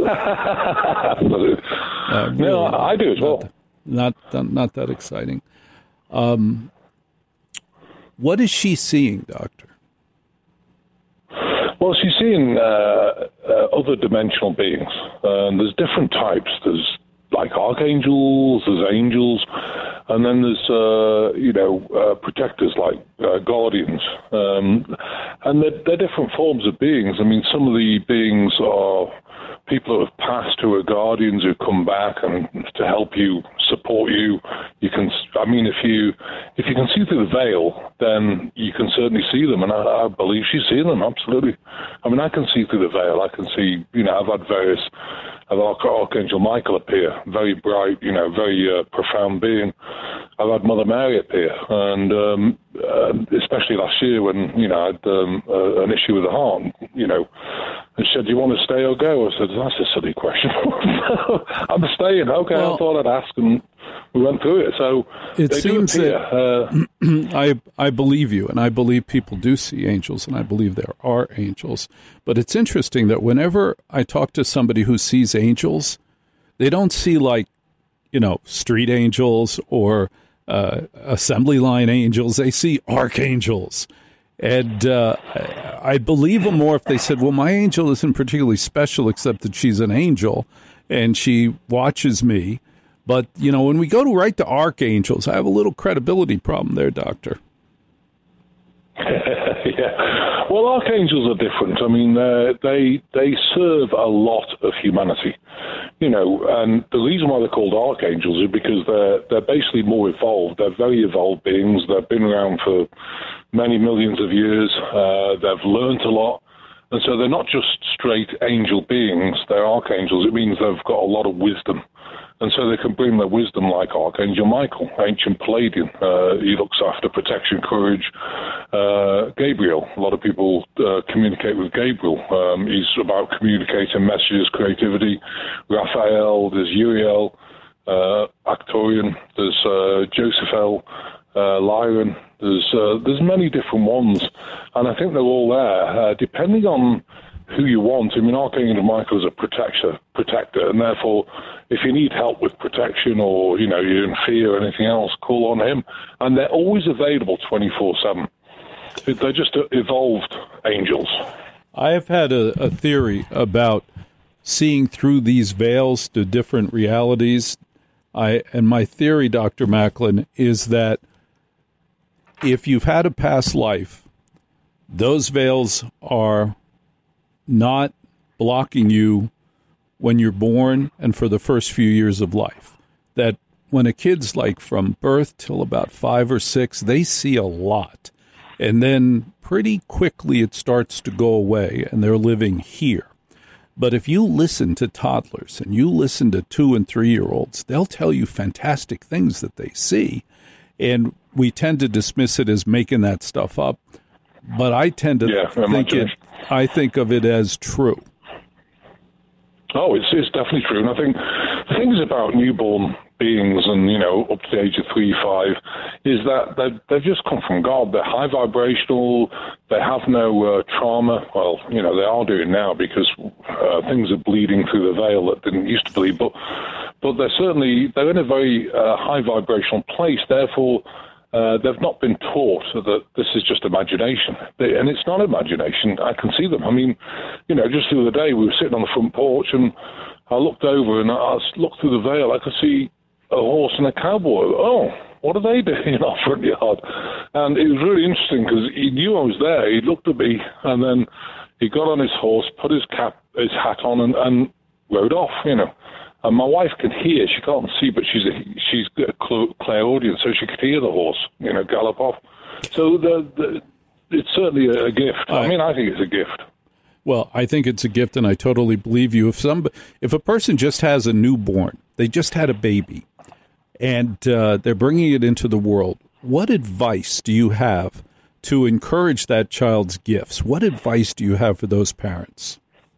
uh, really, no, I do as well. Not not, not that exciting. Um, what is she seeing, Doctor? Well, she's seeing uh, uh, other dimensional beings. Um, there's different types. There's like archangels, there's angels, and then there's, uh, you know, uh, protectors like uh, guardians. Um, and they're, they're different forms of beings. I mean, some of the beings are people who have passed who are guardians who come back and to help you, support you. You can, I mean, if you if you can see through the veil, then you can certainly see them, and I, I believe she's seeing them, absolutely. I mean, I can see through the veil. I can see, you know, I've had various, I've had Archangel Michael appear, very bright, you know, very uh, profound being. I've had Mother Mary appear, and um, uh, especially last year when, you know, I had um, uh, an issue with the heart, you know, and she said, do you want to stay or go? I said, that's a silly question. I'm staying. Okay, well, I thought I'd ask, and we went through it. So it they seems do appear. that uh, I I believe you, and I believe people do see angels, and I believe there are angels. But it's interesting that whenever I talk to somebody who sees angels, they don't see, like, you know, street angels or uh, assembly line angels. They see archangels. And uh, I'd believe them more if they said, well, my angel isn't particularly special except that she's an angel and she watches me. But, you know, when we go to right to archangels, I have a little credibility problem there, Doctor. Yeah. Well, archangels are different. I mean, uh, they they serve a lot of humanity, you know, and the reason why they're called archangels is because they're they're basically more evolved. They're very evolved beings. They've been around for many millions of years. Uh, they've learned a lot, and so they're not just straight angel beings. They're archangels. It means they've got a lot of wisdom. And so they can bring their wisdom like Archangel Michael, ancient Palladian. Uh, he looks after protection, courage. Uh, Gabriel, a lot of people uh, communicate with Gabriel. Um, he's about communicating messages, creativity. Raphael, there's Uriel, uh, Actorian, there's uh, Josephel, uh, Lyran. There's, uh, there's many different ones. And I think they're all there, uh, depending on who you want. I mean, Archangel Michael is a protector, protector, and therefore, if you need help with protection or, you know, you're in fear or anything else, call on him. And they're always available twenty-four seven. They're just evolved angels. I have had a, a theory about seeing through these veils to different realities. I and my theory, Doctor Macklin, is that if you've had a past life, those veils are not blocking you when you're born and for the first few years of life. That when a kid's like from birth till about five or six, they see a lot. And then pretty quickly it starts to go away and they're living here. But if you listen to toddlers and you listen to two and three-year-olds, they'll tell you fantastic things that they see. And we tend to dismiss it as making that stuff up. But I tend to yeah, think it, I think of it as true. Oh, it's, it's definitely true. And I think the things about newborn beings and, you know, up to the age of three, five, is that they've, they've just come from God. They're high vibrational. They have no uh, trauma. Well, you know, they are doing now because uh, things are bleeding through the veil that didn't used to bleed. But, but they're certainly, they're in a very uh, high vibrational place. Therefore, Uh, they've not been taught that this is just imagination. They, and it's not imagination. I can see them. I mean, you know, just the other day we were sitting on the front porch and I looked over and I looked through the veil. I could see a horse and a cowboy. Oh, what are they doing in our front yard? And it was really interesting because he knew I was there. He looked at me and then he got on his horse, put his cap, his hat on and, and rode off, you know. And my wife can hear. She can't see, but she's a, she's a clairaudient, so she could hear the horse, you know, gallop off. So the, the, it's certainly a, a gift. Uh, I mean, I think it's a gift. Well, I think it's a gift, and I totally believe you. If some, if a person just has a newborn, they just had a baby, and uh, they're bringing it into the world, what advice do you have to encourage that child's gifts? What advice do you have for those parents?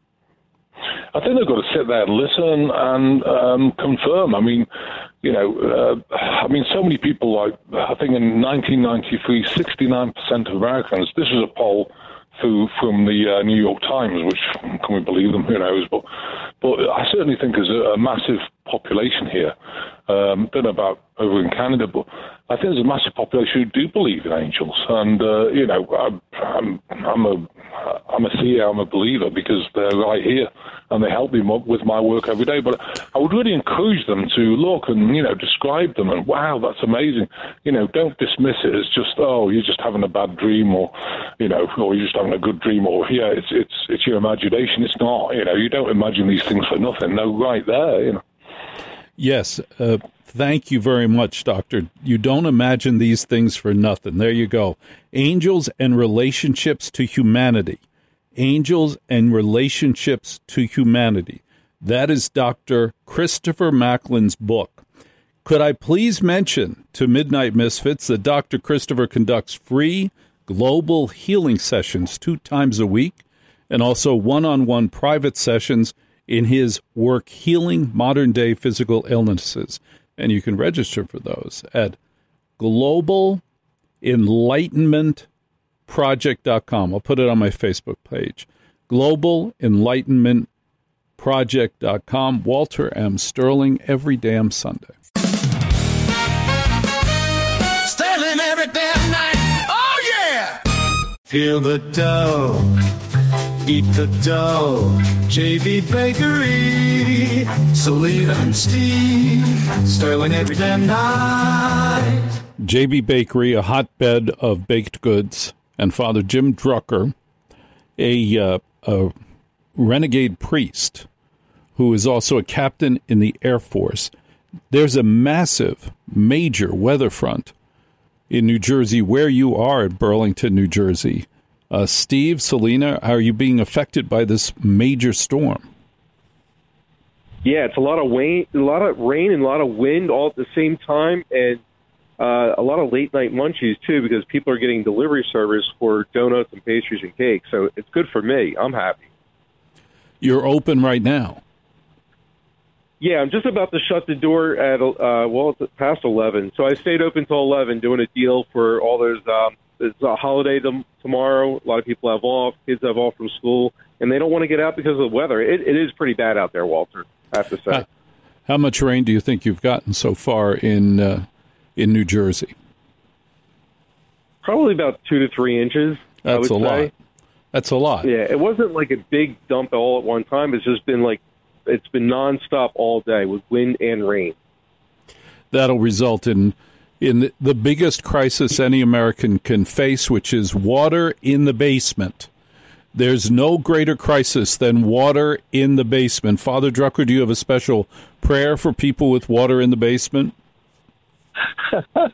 I think they've got to sit there and listen and um, confirm. I mean, you know, uh, I mean, so many people, like, I think in nineteen ninety-three, sixty-nine percent of Americans, this is a poll through, from the uh, New York Times, which, can we believe them, who knows, but, but I certainly think there's a, a massive population here. Um, don't know about over in Canada, but I think there's a massive population who do believe in angels. And, uh, you know, I'm, I'm, I'm a I'm a seer, I'm a believer because they're right here and they help me with my work every day. But I would really encourage them to look and, you know, describe them and, wow, that's amazing. You know, don't dismiss it as just, oh, you're just having a bad dream or, you know, or you're just having a good dream or, yeah, it's it's it's your imagination. It's not, you know, you don't imagine these things for nothing. They're right there, you know. Yes, uh, thank you very much, Doctor. You don't imagine these things for nothing. There you go. Angels and relationships to humanity. Angels and relationships to humanity. That is Doctor Christopher Macklin's book. Could I please mention to Midnight Misfits that Doctor Christopher conducts free global healing sessions two times a week and also one-on-one private sessions in his work Healing Modern Day Physical Illnesses. And you can register for those at global enlightenment project dot com. I'll put it on my Facebook page. global enlightenment project dot com. Walter M. Sterling, every damn Sunday. Feel the dough, eat the dough. J B Bakery, Selena and Steve, Sterling every damn night. J B Bakery, a hotbed of baked goods, and Father Jim Drucker, a, uh, a renegade priest who is also a captain in the Air Force. There's a massive, major weather front in New Jersey where you are at Burlington, New Jersey. Uh, Steve, Selena, are you being affected by this major storm? Yeah, it's a lot of rain, a lot of rain and a lot of wind all at the same time, and uh, a lot of late night munchies too, because people are getting delivery service for donuts and pastries and cakes. So it's good for me. I'm happy. You're open right now. Yeah, I'm just about to shut the door at uh, well, it's past eleven. So I stayed open till eleven, doing a deal for all those. Um, it's a holiday t- tomorrow. A lot of people have off. Kids have off from school, and they don't want to get out because of the weather. It, it is pretty bad out there, Walter, I have to say. How, how much rain do you think you've gotten so far in uh, in New Jersey? Probably about two to three inches. That's I would a say. lot. That's a lot. Yeah, it wasn't like a big dump all at one time. It's just been like it's been nonstop all day with wind and rain. That'll result in in the, the biggest crisis any American can face, which is water in the basement. There's no greater crisis than water in the basement. Father Drucker, do you have a special prayer for people with water in the basement? I,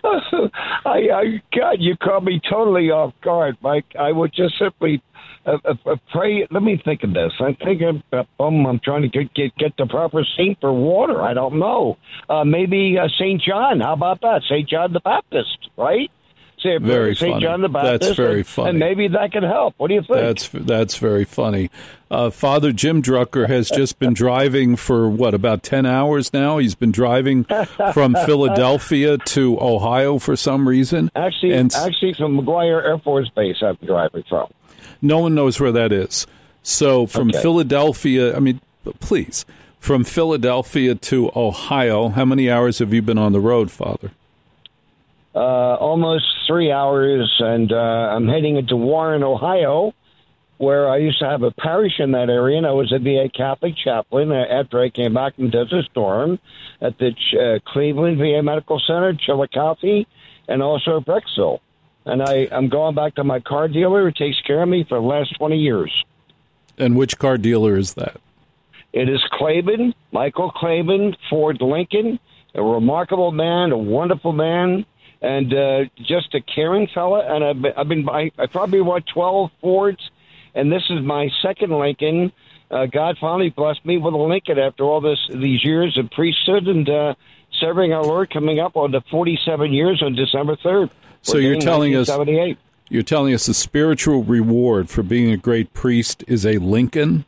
I, God, you caught me totally off guard, Mike. I would just simply uh, uh, pray. Let me think of this. I'm thinking, uh, um, I'm trying to get, get get the proper saint for water. I don't know. Uh, maybe uh, Saint John. How about that? Saint John the Baptist, right? Say, Very Saint funny. John the Baptist. That's very and, funny. And maybe that can help. What do you think? That's that's very funny. Uh, Father Jim Drucker has just been driving for, what, about ten hours now? He's been driving from Philadelphia to Ohio for some reason. Actually, and actually from McGuire Air Force Base I'm driving from. No one knows where that is. So from Okay. Philadelphia, I mean, please, from Philadelphia to Ohio, how many hours have you been on the road, Father? Uh, almost three hours, and uh, I'm heading into Warren, Ohio, where I used to have a parish in that area, and I was a V A Catholic chaplain uh, after I came back from Desert Storm at the uh, Cleveland V A Medical Center, Chillicothe, and also Brecksville. And I, I'm going back to my car dealer who takes care of me for the last twenty years. And which car dealer is that? It is Klaben, Michael Klaben, Ford Lincoln, a remarkable man, a wonderful man, and uh, just a caring fella. And I've been, I've been I, I probably bought twelve Fords, and this is my second Lincoln. Uh, God finally blessed me with a Lincoln after all this these years of priesthood and uh, serving our Lord, coming up on the forty-seven years on December third. So you're telling us you're telling us the spiritual reward for being a great priest is a Lincoln?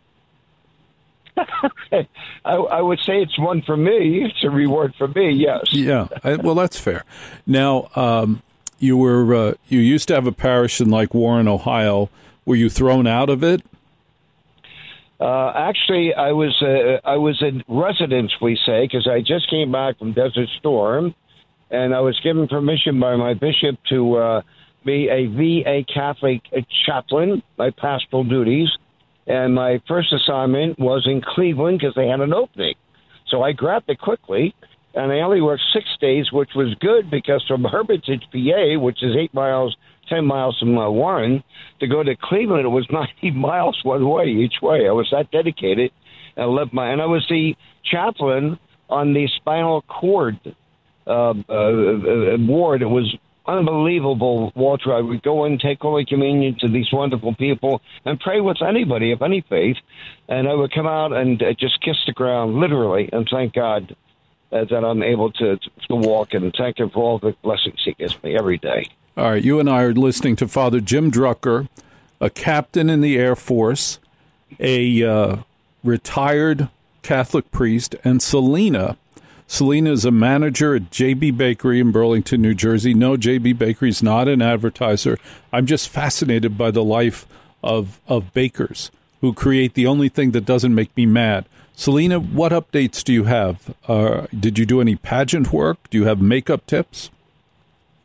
I, I would say it's one for me. It's a reward for me, yes. Yeah, I, well, that's fair. Now, um, you were uh, you used to have a parish in like Warren, Ohio. Were you thrown out of it? Uh, actually, I was uh, I was in residence, we say, because I just came back from Desert Storm, and I was given permission by my bishop to uh, be a V A Catholic chaplain, my pastoral duties. And my first assignment was in Cleveland because they had an opening. So I grabbed it quickly, and I only worked six days, which was good because from Hermitage, P A, which is eight miles, ten miles from uh, Warren, to go to Cleveland, it was ninety miles one way each way. I was that dedicated. And I, left my, and I was the chaplain on the spinal cord uh, uh, ward. It was unbelievable, Walter. I would go in, take Holy Communion to these wonderful people, and pray with anybody of any faith. And I would come out and uh, just kiss the ground, literally, and thank God uh, that I'm able to, to walk, and thank Him for all the blessings He gives me every day. All right, you and I are listening to Father Jim Drucker, a captain in the Air Force, a uh, retired Catholic priest, and Selena. Selena is a manager at J B Bakery in Burlington, New Jersey. No, J B Bakery is not an advertiser. I'm just fascinated by the life of of bakers who create the only thing that doesn't make me mad. Selena, what updates do you have? Uh, did you do any pageant work? Do you have makeup tips?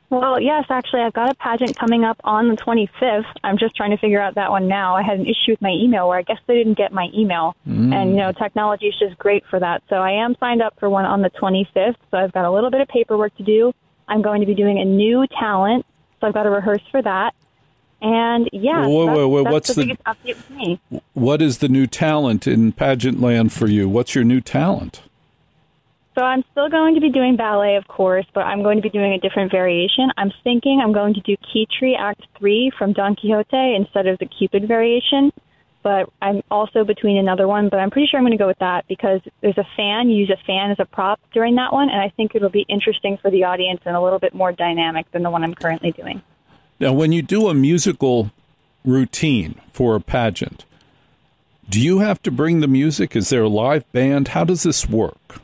Well, yes, actually, I've got a pageant coming up on the twenty-fifth. I'm just trying to figure out that one now. I had an issue with my email where I guess they didn't get my email. Mm. And, you know, technology is just great for that. So I am signed up for one on the twenty-fifth. So I've got a little bit of paperwork to do. I'm going to be doing a new talent. So I've got to rehearse for that. And, yeah, Wait, that's, wait, wait, that's what's the the- biggest update with me. What is the new talent in pageant land for you? What's your new talent? So I'm still going to be doing ballet, of course, but I'm going to be doing a different variation. I'm thinking I'm going to do Kitri Act three from Don Quixote instead of the Cupid variation. But I'm also between another one, but I'm pretty sure I'm going to go with that because there's a fan. You use a fan as a prop during that one, and I think it'll be interesting for the audience and a little bit more dynamic than the one I'm currently doing. Now, when you do a musical routine for a pageant, do you have to bring the music? Is there a live band? How does this work?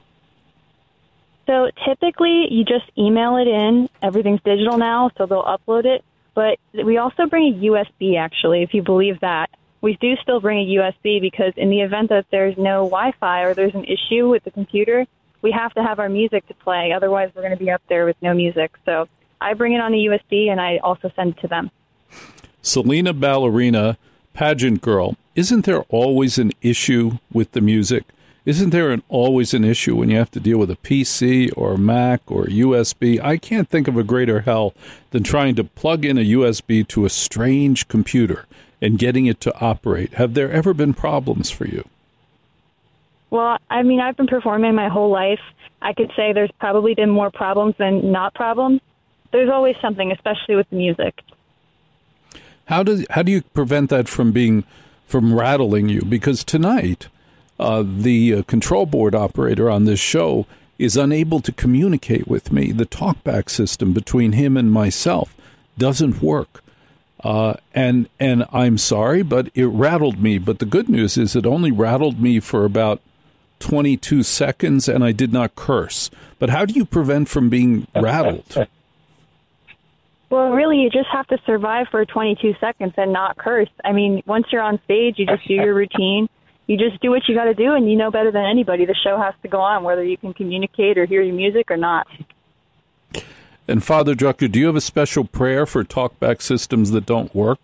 So typically, you just email it in. Everything's digital now, so they'll upload it. But we also bring a U S B, actually, if you believe that. We do still bring a U S B because in the event that there's no Wi-Fi or there's an issue with the computer, we have to have our music to play. Otherwise, we're going to be up there with no music. So I bring it on the U S B, and I also send it to them. Selena Ballerina, pageant girl, isn't there always an issue with the music? Isn't there an, always an issue when you have to deal with a P C or a Mac or a U S B? I can't think of a greater hell than trying to plug in a U S B to a strange computer and getting it to operate. Have there ever been problems for you? Well, I mean, I've been performing my whole life. I could say there's probably been more problems than not problems. There's always something, especially with the music. How does how do you prevent that from being from rattling you? Because tonight, uh, the uh, control board operator on this show is unable to communicate with me. The talkback system between him and myself doesn't work. Uh, and and I'm sorry, but it rattled me. But the good news is it only rattled me for about twenty-two seconds, and I did not curse. But how do you prevent from being rattled? Well, really, you just have to survive for twenty-two seconds and not curse. I mean, once you're on stage, you just do your routine. You just do what you got to do, and you know better than anybody. The show has to go on, whether you can communicate or hear your music or not. And Father Drucker, do you have a special prayer for talkback systems that don't work?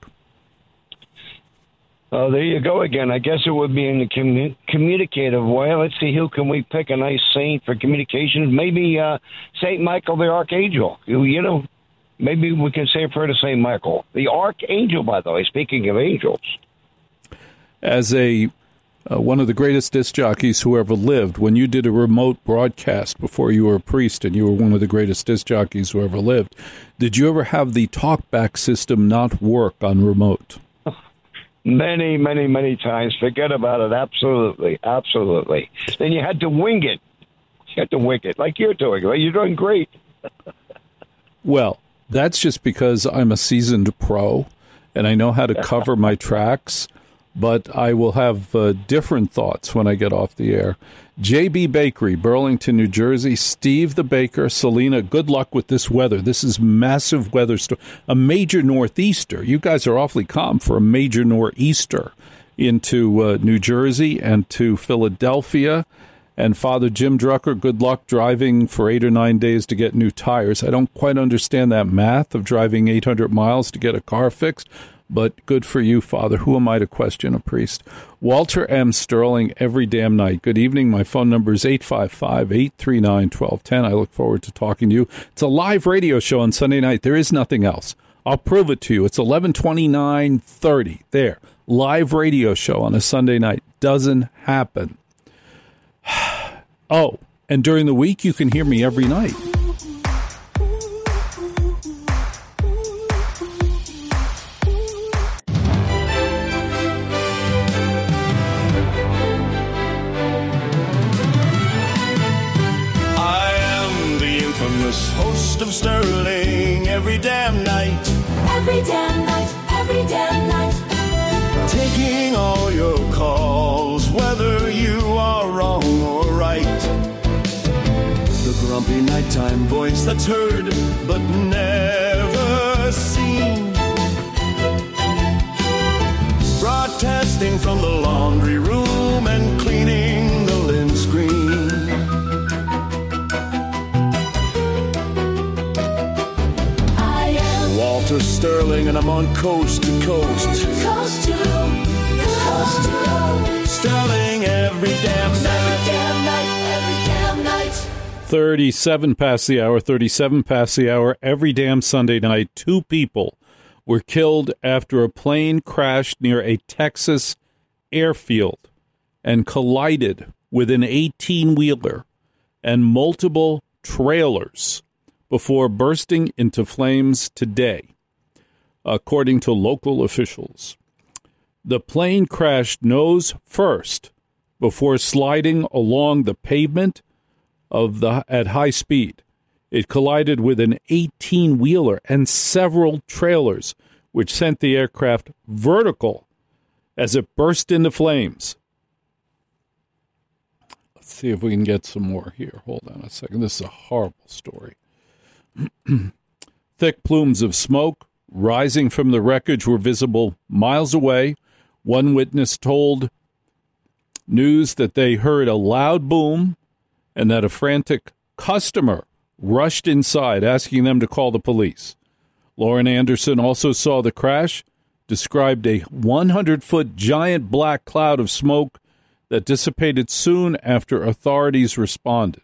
Oh, there you go again. I guess it would be in the commu- communicative way. Let's see, who can we pick a nice saint for communications? Maybe uh, Saint Michael the Archangel. You, you know, maybe we can say a prayer to Saint Michael. The Archangel, by the way, speaking of angels. As a uh, one of the greatest disc jockeys who ever lived, when you did a remote broadcast before you were a priest and you were one of the greatest disc jockeys who ever lived, did you ever have the talkback system not work on remote? Many, many, many times. Forget about it. Absolutely. Absolutely. Then you had to wing it. You had to wing it like you're doing. Well, you're doing great. Well, that's just because I'm a seasoned pro and I know how to cover my tracks, but I will have uh, different thoughts when I get off the air. J B Bakery, Burlington, New Jersey. Steve the Baker. Selena, good luck with this weather. This is massive weather storm. A major northeaster. You guys are awfully calm for a major nor'easter into uh, New Jersey and to Philadelphia. And Father Jim Drucker, good luck driving for eight or nine days to get new tires. I don't quite understand that math of driving eight hundred miles to get a car fixed, but good for you, Father. Who am I to question a priest? Walter M. Sterling, every damn night. Good evening. My phone number is eight five five, eight three nine, one two one zero. I look forward to talking to you. It's a live radio show on Sunday night. There is nothing else. I'll prove it to you. It's eleven twenty-nine thirty. There. Live radio show on a Sunday night. Doesn't happen. Oh, and during the week, you can hear me every night. I am the infamous host of Sterling every damn night. Every damn night, every damn night. Taking all your calls, whether you are wrong or right. The grumpy nighttime voice that's heard but never seen. Broadcasting from the laundry room and cleaning the lint screen. on coast to coast. Coast to coast to coast. Sterling every damn night. Every damn night, every damn night. thirty-seven past the hour, thirty-seven past the hour, every damn Sunday night. Two people were killed after a plane crashed near a Texas airfield and collided with an eighteen-wheeler and multiple trailers before bursting into flames today, according to local officials. The plane crashed nose first before sliding along the pavement of the at high speed. It collided with an eighteen-wheeler and several trailers, which sent the aircraft vertical as it burst into flames. Let's see if we can get some more here. Hold on a second. This is a horrible story. Thick plumes of smoke rising from the wreckage were visible miles away. One witness told news that they heard a loud boom and that a frantic customer rushed inside, asking them to call the police. Lauren Anderson also saw the crash, described a hundred-foot giant black cloud of smoke that dissipated soon after authorities responded.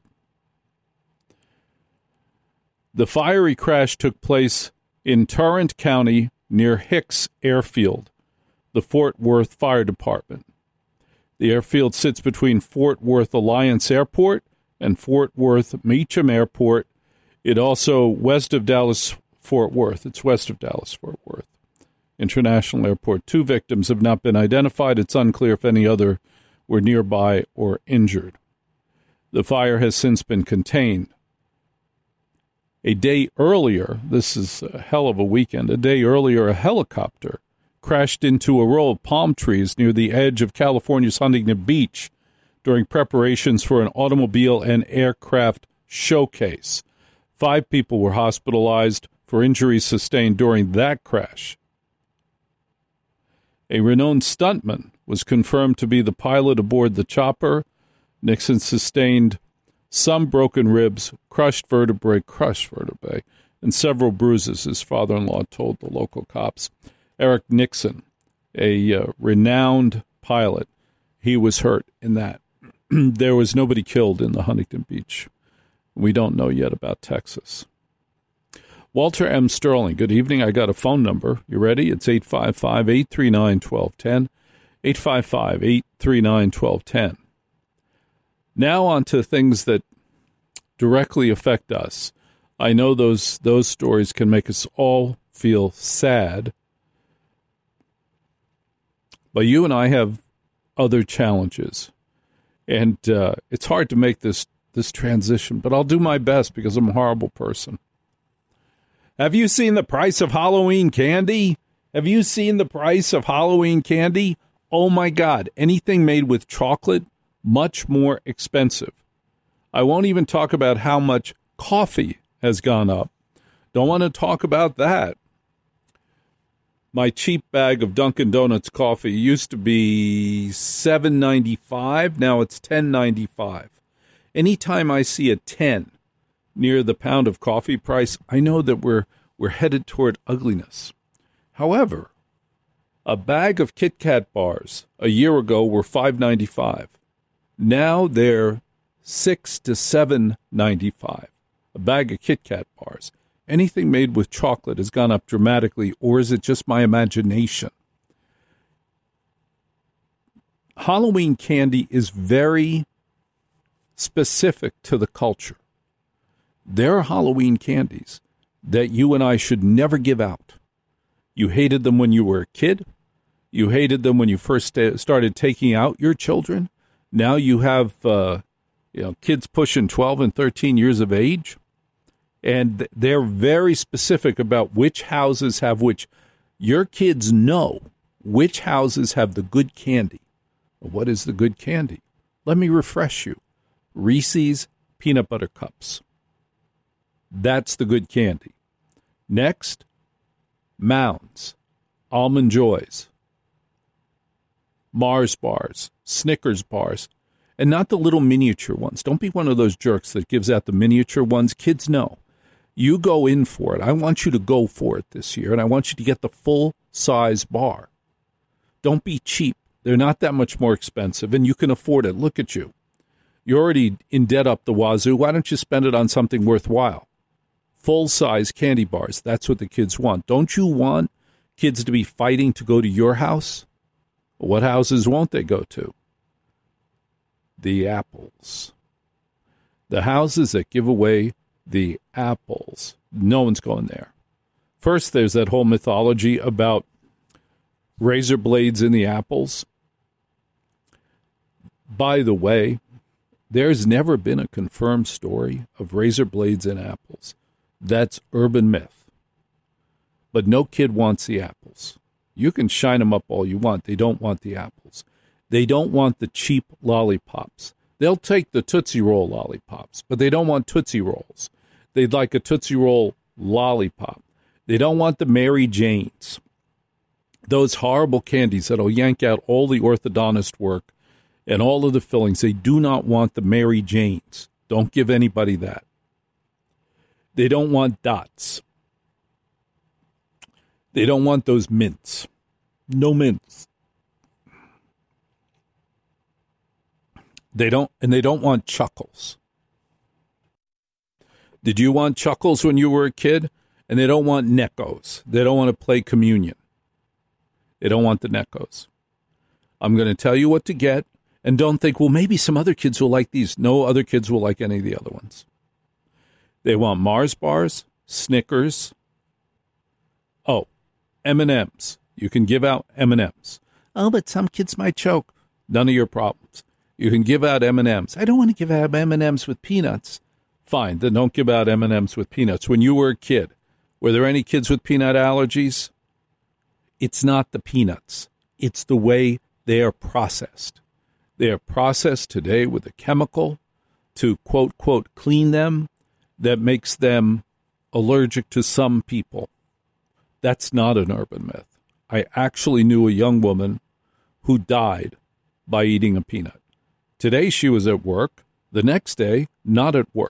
The fiery crash took place in Tarrant County near Hicks Airfield, the Fort Worth Fire Department. The airfield sits between Fort Worth Alliance Airport and Fort Worth Meacham Airport. It also west of Dallas Fort Worth. It's west of Dallas Fort Worth International Airport. Two victims have not been identified. It's unclear if any other were nearby or injured. The fire has since been contained. A day earlier, this is a hell of a weekend, a day earlier, a helicopter crashed into a row of palm trees near the edge of California's Huntington Beach during preparations for an automobile and aircraft showcase. Five people were hospitalized for injuries sustained during that crash. A renowned stuntman was confirmed to be the pilot aboard the chopper. Nixon sustained some broken ribs, crushed vertebrae, crushed vertebrae, and several bruises, his father-in-law told the local cops. Eric Nixon, a uh, renowned pilot, he was hurt in that. There was nobody killed in the Huntington Beach. We don't know yet about Texas. Walter M. Sterling, good evening. I got a phone number. You ready? It's eight five five, eight three nine, one two one zero, eight five five, eight three nine, one two one zero. Now on to things that directly affect us. I know those those stories can make us all feel sad, but you and I have other challenges, and uh, it's hard to make this this transition, but I'll do my best because I'm a horrible person. Have you seen the price of Halloween candy? Have you seen the price of Halloween candy? Oh, my God. Anything made with chocolate, much more expensive. I won't even talk about how much coffee has gone up. Don't want to talk about that. My cheap bag of Dunkin' Donuts coffee used to be seven ninety-five. Now it's ten ninety-five. Anytime I see a ten near the pound of coffee price, I know that we're we're headed toward ugliness. However, a bag of Kit Kat bars a year ago were five ninety-five. Now they're six to seven ninety-five. A bag of Kit Kat bars. Anything made with chocolate has gone up dramatically, or is it just my imagination? Halloween candy is very specific to the culture. There are Halloween candies that you and I should never give out. You hated them when you were a kid. You hated them when you first started taking out your children. Now you have uh, you know, kids pushing twelve and thirteen years of age. And they're very specific about which houses have which. Your kids know which houses have the good candy. What is the good candy? Let me refresh you. Reese's Peanut Butter Cups. That's the good candy. Next, Mounds, Almond Joys, Mars bars, Snickers bars, and not the little miniature ones. Don't be one of those jerks that gives out the miniature ones. Kids know. You go in for it. I want you to go for it this year, and I want you to get the full-size bar. Don't be cheap. They're not that much more expensive, and you can afford it. Look at you. You're already in debt up the wazoo. Why don't you spend it on something worthwhile? Full-size candy bars. That's what the kids want. Don't you want kids to be fighting to go to your house? What houses won't they go to? The apples. The houses that give away the apples. No one's going there. First, there's that whole mythology about razor blades in the apples. By the way, there's never been a confirmed story of razor blades in apples. That's urban myth. But no kid wants the apples. You can shine them up all you want. They don't want the apples. They don't want the cheap lollipops. They'll take the Tootsie Roll lollipops, but they don't want Tootsie Rolls. They'd like a Tootsie Roll lollipop. They don't want the Mary Janes. Those horrible candies that'll yank out all the orthodontist work and all of the fillings. They do not want the Mary Janes. Don't give anybody that. They don't want dots. They don't want those mints. No mints. They don't, and they don't want Chuckles. Did you want Chuckles when you were a kid? And they don't want Neckos. They don't want to play communion. They don't want the Neckos. I'm going to tell you what to get, and don't think, well, maybe some other kids will like these. No other kids will like any of the other ones. They want Mars bars, Snickers. Oh, M and M's. You can give out M and M's. Oh, but some kids might choke. None of your problems. You can give out M and M's. I don't want to give out M and M's with peanuts. Fine, then don't give out M and M's with peanuts. When you were a kid, were there any kids with peanut allergies? It's not the peanuts. It's the way they are processed. They are processed today with a chemical to, quote, quote, clean them that makes them allergic to some people. That's not an urban myth. I actually knew a young woman who died by eating a peanut. Today she was at work. The next day, not at work.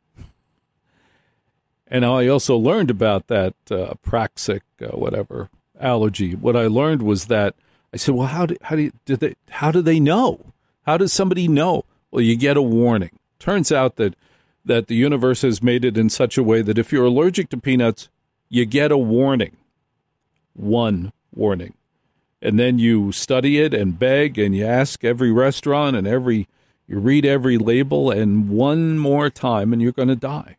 And I also learned about that uh, Praxic, uh, whatever, allergy. What I learned was that I said, well, how do, how do you, did they, how do they know? How does somebody know? Well, you get a warning. Turns out that, that the universe has made it in such a way that if you're allergic to peanuts, you get a warning. One warning. And then you study it and beg and you ask every restaurant and every, you read every label, and one more time and you're going to die.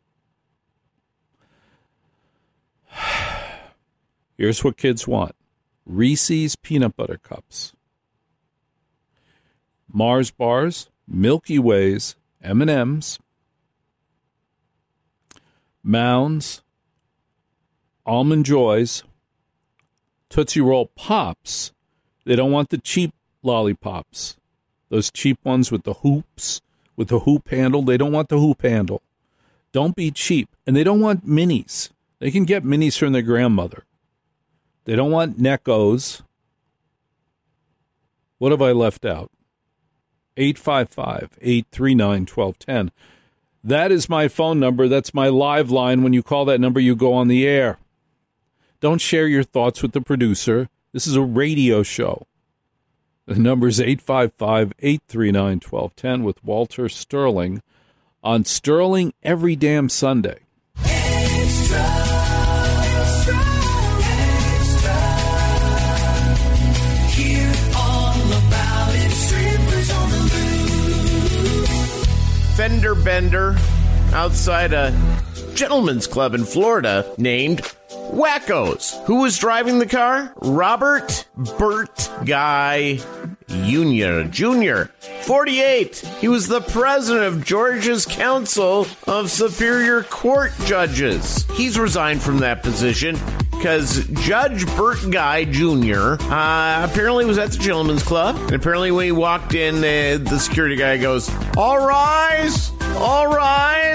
Here's what kids want. Reese's Peanut Butter Cups. Mars Bars, Milky Ways, M and M's, Mounds, Almond Joys, Tootsie Roll Pops. They don't want the cheap lollipops. Those cheap ones with the hoops, with the hoop handle. They don't want the hoop handle. Don't be cheap. And they don't want minis. They can get minis from their grandmother. They don't want Neckos. What have I left out? eight five five, eight three nine, one two one zero. That is my phone number. That's my live line. When you call that number, you go on the air. Don't share your thoughts with the producer. This is a radio show. The number is eight five five, eight three nine, one two one zero with Walter Sterling on Sterling Every Damn Sunday. Extra, extra, extra. Hear all about it. Strippers on the loose. Fender bender outside a gentleman's club in Florida named Wackos. Who was driving the car? Robert Burt Guy Junior Junior forty-eight. He was the president of Georgia's Council of Superior Court Judges. He's resigned from that position because Judge Burt Guy Junior Uh, apparently was at the gentleman's club. And apparently when he walked in, uh, the security guy goes, "All rise! All rise!"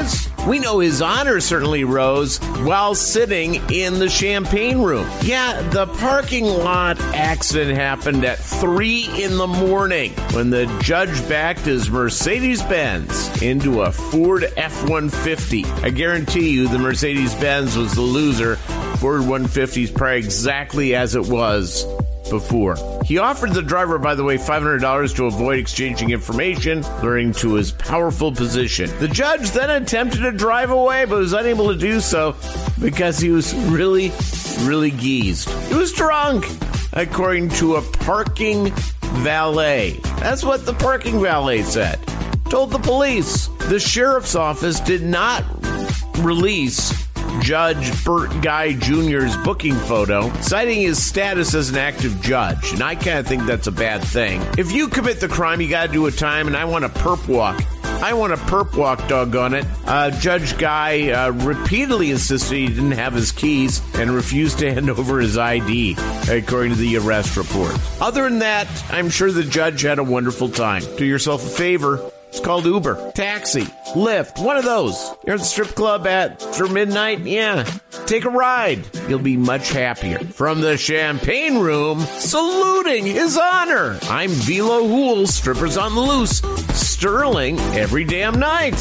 We know His Honor certainly rose while sitting in the champagne room. Yeah, the parking lot accident happened at three in the morning when the judge backed his Mercedes-Benz into a Ford F one fifty. I guarantee you the Mercedes-Benz was the loser. Ford one fifty is probably exactly as it was before. He offered the driver, by the way, five hundred dollars to avoid exchanging information, luring to his powerful position. The judge then attempted to drive away, but was unable to do so because he was really, really geezed. He was drunk, according to a parking valet. That's what the parking valet said. Told the police. The sheriff's office did not release Judge Burt Guy Junior's booking photo, citing his status as an active judge. And I kind of think that's a bad thing. If you commit the crime, you got to do a time, and I want a perp walk. I want a perp walk, doggone it. Uh, Judge Guy uh, repeatedly insisted he didn't have his keys and refused to hand over his I D, according to the arrest report. Other than that, I'm sure the judge had a wonderful time. Do yourself a favor. It's called Uber, taxi, Lyft, one of those. You're at the strip club at for midnight? Yeah. Take a ride. You'll be much happier. From the champagne room, saluting His Honor, I'm Velo Hool, strippers on the loose, Sterling every damn night.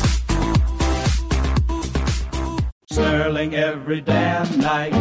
Sterling every damn night.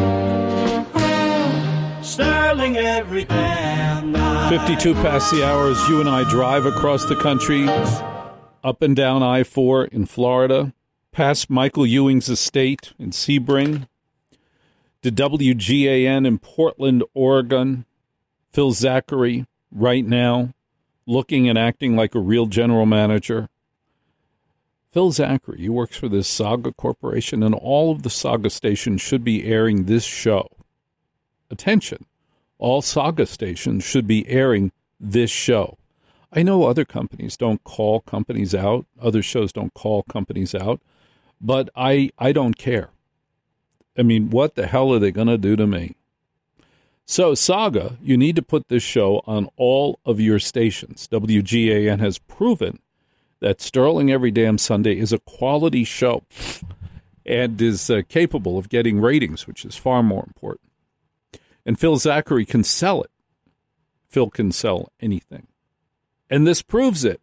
Sterling every damn night. fifty-two past the hour as you and I drive across the country, up and down I four in Florida, past Michael Ewing's estate in Sebring, to W G A N in Portland, Oregon. Phil Zachary, right now, looking and acting like a real general manager. Phil Zachary, he works for this Saga Corporation, and all of the Saga stations should be airing this show. Attention, all Saga stations should be airing this show. I know other companies don't call companies out. Other shows don't call companies out. But I, I don't care. I mean, what the hell are they going to do to me? So, Saga, you need to put this show on all of your stations. W G A N has proven that Sterling Every Damn Sunday is a quality show and is uh, capable of getting ratings, which is far more important. And Phil Zachary can sell it. Phil can sell anything. And this proves it.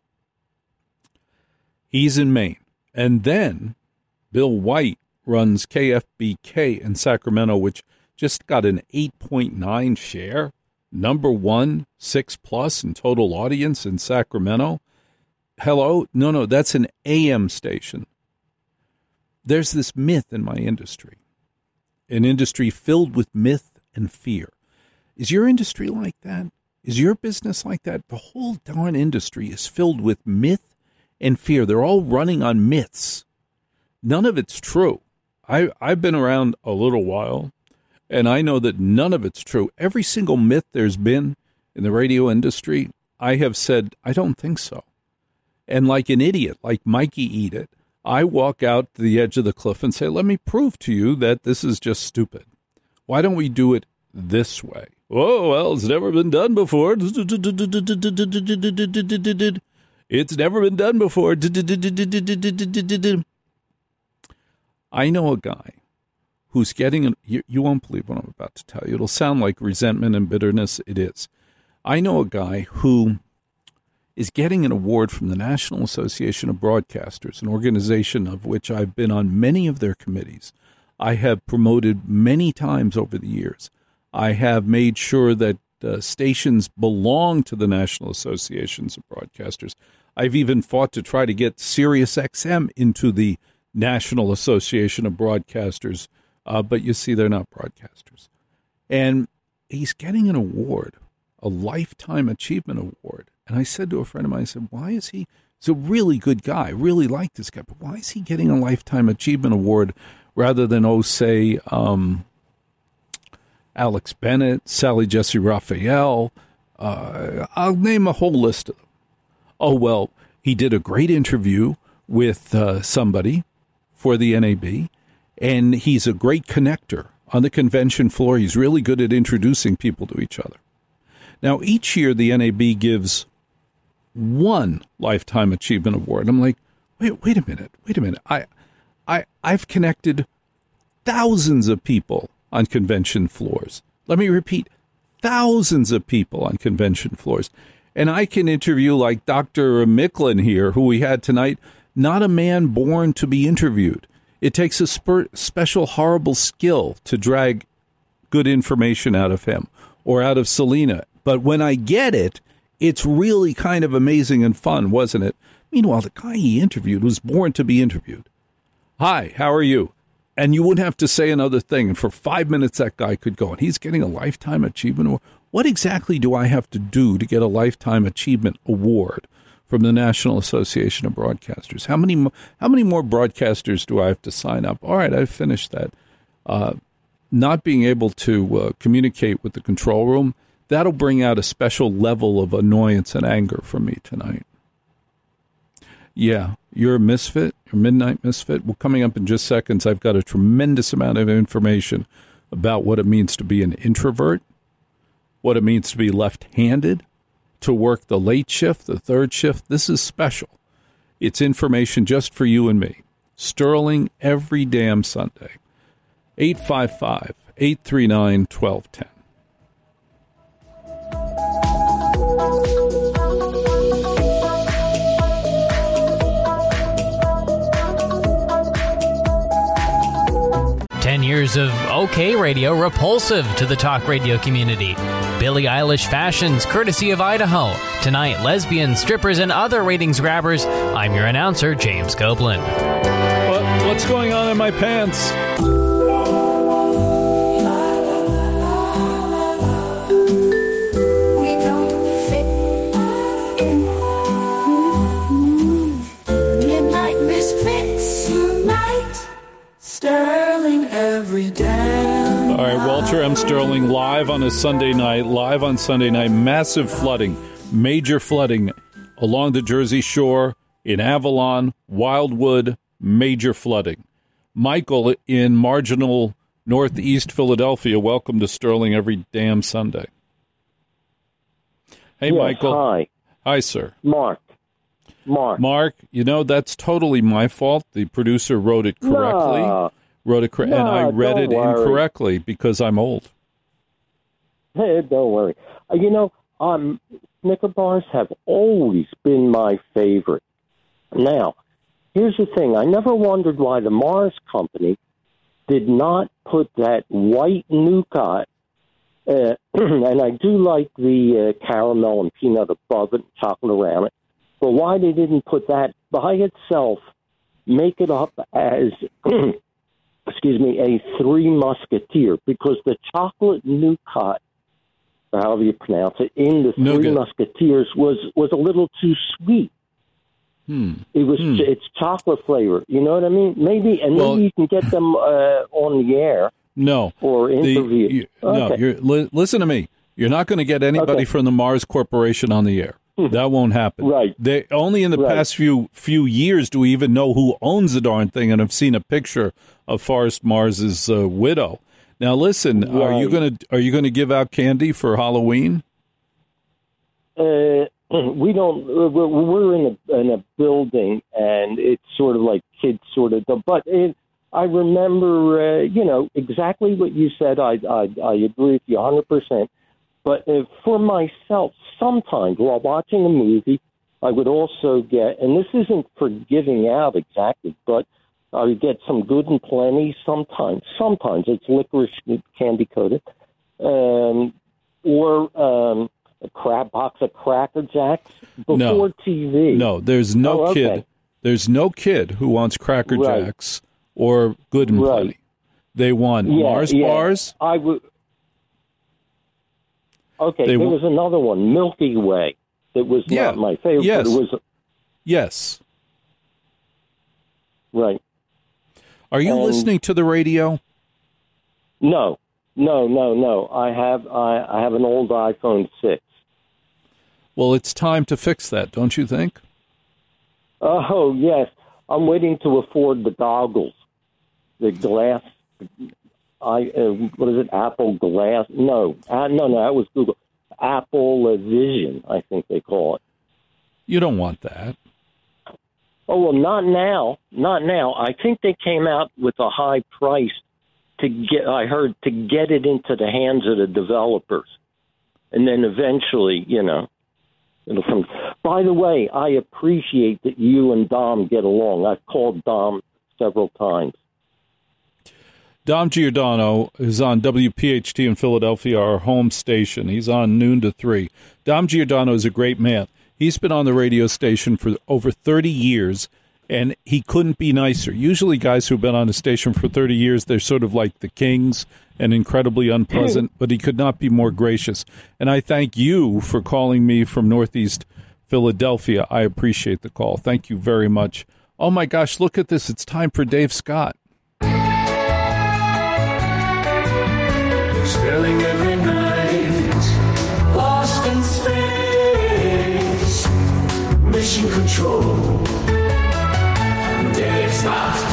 He's in Maine. And then Bill White runs K F B K in Sacramento, which just got an eight point nine share. Number one, six plus in total audience in Sacramento. Hello? No, no, that's an A M station. There's this myth in my industry. An industry filled with myth and fear. Is your industry like that? Is your business like that? The whole darn industry is filled with myth and fear. They're all running on myths. None of it's true. I, I've been around a little while, and I know that none of it's true. Every single myth there's been in the radio industry, I have said, I don't think so. And like an idiot, like Mikey Eat It, I walk out to the edge of the cliff and say, let me prove to you that this is just stupid. Why don't we do it this way? Oh, well, it's never been done before. It's never been done before. I know a guy who's getting, an, you, you won't believe what I'm about to tell you. It'll sound like resentment and bitterness. It is. I know a guy who is getting an award from the National Association of Broadcasters, an organization of which I've been on many of their committees. I have promoted many times over the years. I have made sure that uh, stations belong to the National Associations of Broadcasters. I've even fought to try to get Sirius X M into the National Association of Broadcasters, uh, but you see, they're not broadcasters. And he's getting an award, a Lifetime Achievement Award. And I said to a friend of mine, I said, why is he, he's a really good guy, really like this guy, but why is he getting a Lifetime Achievement Award rather than, oh, say, um, Alex Bennett, Sally Jesse Raphael? Uh, I'll name a whole list of them. Oh, well, he did a great interview with uh, somebody for the N A B, and he's a great connector on the convention floor. He's really good at introducing people to each other. Now, each year the N A B gives one Lifetime Achievement Award. I'm like, wait, wait a minute, wait a minute. I, I, I've connected thousands of people on convention floors. Let me repeat, thousands of people on convention floors. And I can interview like Doctor Micklin here, who we had tonight, not a man born to be interviewed. It takes a spur- special horrible skill to drag good information out of him or out of Selena. But when I get it, it's really kind of amazing and fun, wasn't it? Meanwhile, the guy he interviewed was born to be interviewed. Hi, how are you? And you wouldn't have to say another thing. And for five minutes, that guy could go. And he's getting a Lifetime Achievement Award. What exactly do I have to do to get a Lifetime Achievement Award from the National Association of Broadcasters? How many how many more broadcasters do I have to sign up? All right, I've finished that. Uh, not being able to uh, communicate with the control room, that'll bring out a special level of annoyance and anger from me tonight. Yeah, you're a misfit, you're a midnight misfit. Well, coming up in just seconds, I've got a tremendous amount of information about what it means to be an introvert, what it means to be left-handed, to work the late shift, the third shift. This is special. It's information just for you and me. Sterling every damn Sunday. eight five five, eight three nine, one two one zero. Ten years of OK Radio repulsive to the talk radio community. Billie Eilish fashions, courtesy of Idaho. Tonight, lesbians, strippers, and other ratings grabbers. I'm your announcer, James Copeland. What, what's going on in my pants? Midnight misfits tonight. Sterling every damn. All right, Walter M. Sterling live on a Sunday night, live on Sunday night, massive flooding, major flooding along the Jersey Shore, in Avalon, Wildwood, major flooding. Michael in marginal northeast Philadelphia, welcome to Sterling every damn Sunday. Hey, yes, Michael. Hi. Hi, sir. Mark. Mark. Mark, you know, that's totally my fault. The producer wrote it correctly. No. Wrote it correctly, No, and I read don't it worry. incorrectly because I'm old. Hey, don't worry. Uh, you know, um, Snicker bars have always been my favorite. Now, here's the thing. I never wondered why the Mars Company did not put that white nougat, uh, and I do like the uh, caramel and peanut above it, chocolate around it, but why they didn't put that by itself, make it up as... excuse me, a Three Musketeer, because the chocolate nougat, or however you pronounce it, in the Three Nougat. Musketeers was, was a little too sweet. Hmm. It was Hmm. it's chocolate flavor. You know what I mean? Maybe and Well- maybe you can get them uh, on the air. No. Or The- interview. you- No, Okay. you're, li- listen to me. You're not going to get anybody Okay. from the Mars Corporation on the air. That won't happen. Right. They only in the Right. past few few years do we even know who owns the darn thing, and I've seen a picture of Forrest Mars's uh, widow. Now, listen, are you Right. going to are you going to give out candy for Halloween? Uh, we don't. We're, we're in a in a building, and it's sort of like kids sort of. But it, I remember, uh, you know, exactly what you said. I I, I agree with you one hundred percent. But uh, for myself, sometimes while watching a movie, I would also get, and this isn't for giving out exactly, but I would get some Good and Plenty sometimes. Sometimes it's licorice candy coated, um, or um, a crab box of Cracker Jacks before No. T V. No, there's no Oh, okay. kid. There's no kid who wants Cracker Right. Jacks or Good and Right. Plenty. They want Yeah, Mars yeah. bars. I would. Okay, They there w- was another one, Milky Way. That was Yeah, not my favorite, yes. but it was Yes. right. Are you And- listening to the radio? No, no, no, no. I have I, I have an old iPhone six. Well, it's time to fix that, don't you think? Oh yes, I'm waiting to afford the goggles, the glass. I uh, what is it? Apple Glass? No, uh, no, no. That was Google. Apple uh, Vision, I think they call it. You don't want that. Oh, well, not now. Not now. I think they came out with a high price to get, I heard, to get it into the hands of the developers. And then eventually, you know, it'll come. By the way, I appreciate that you and Dom get along. I've called Dom several times. Dom Giordano is on W P H T in Philadelphia, our home station. He's on noon to three. Dom Giordano is a great man. He's been on the radio station for over thirty years, and he couldn't be nicer. Usually guys who've been on a station for thirty years, they're sort of like the kings and incredibly unpleasant, but he could not be more gracious. And I thank you for calling me from Northeast Philadelphia. I appreciate the call. Thank you very much. Oh, my gosh, look at this. It's time for Dave Scott. Sterling every night, lost in space, mission control, Dave Scott.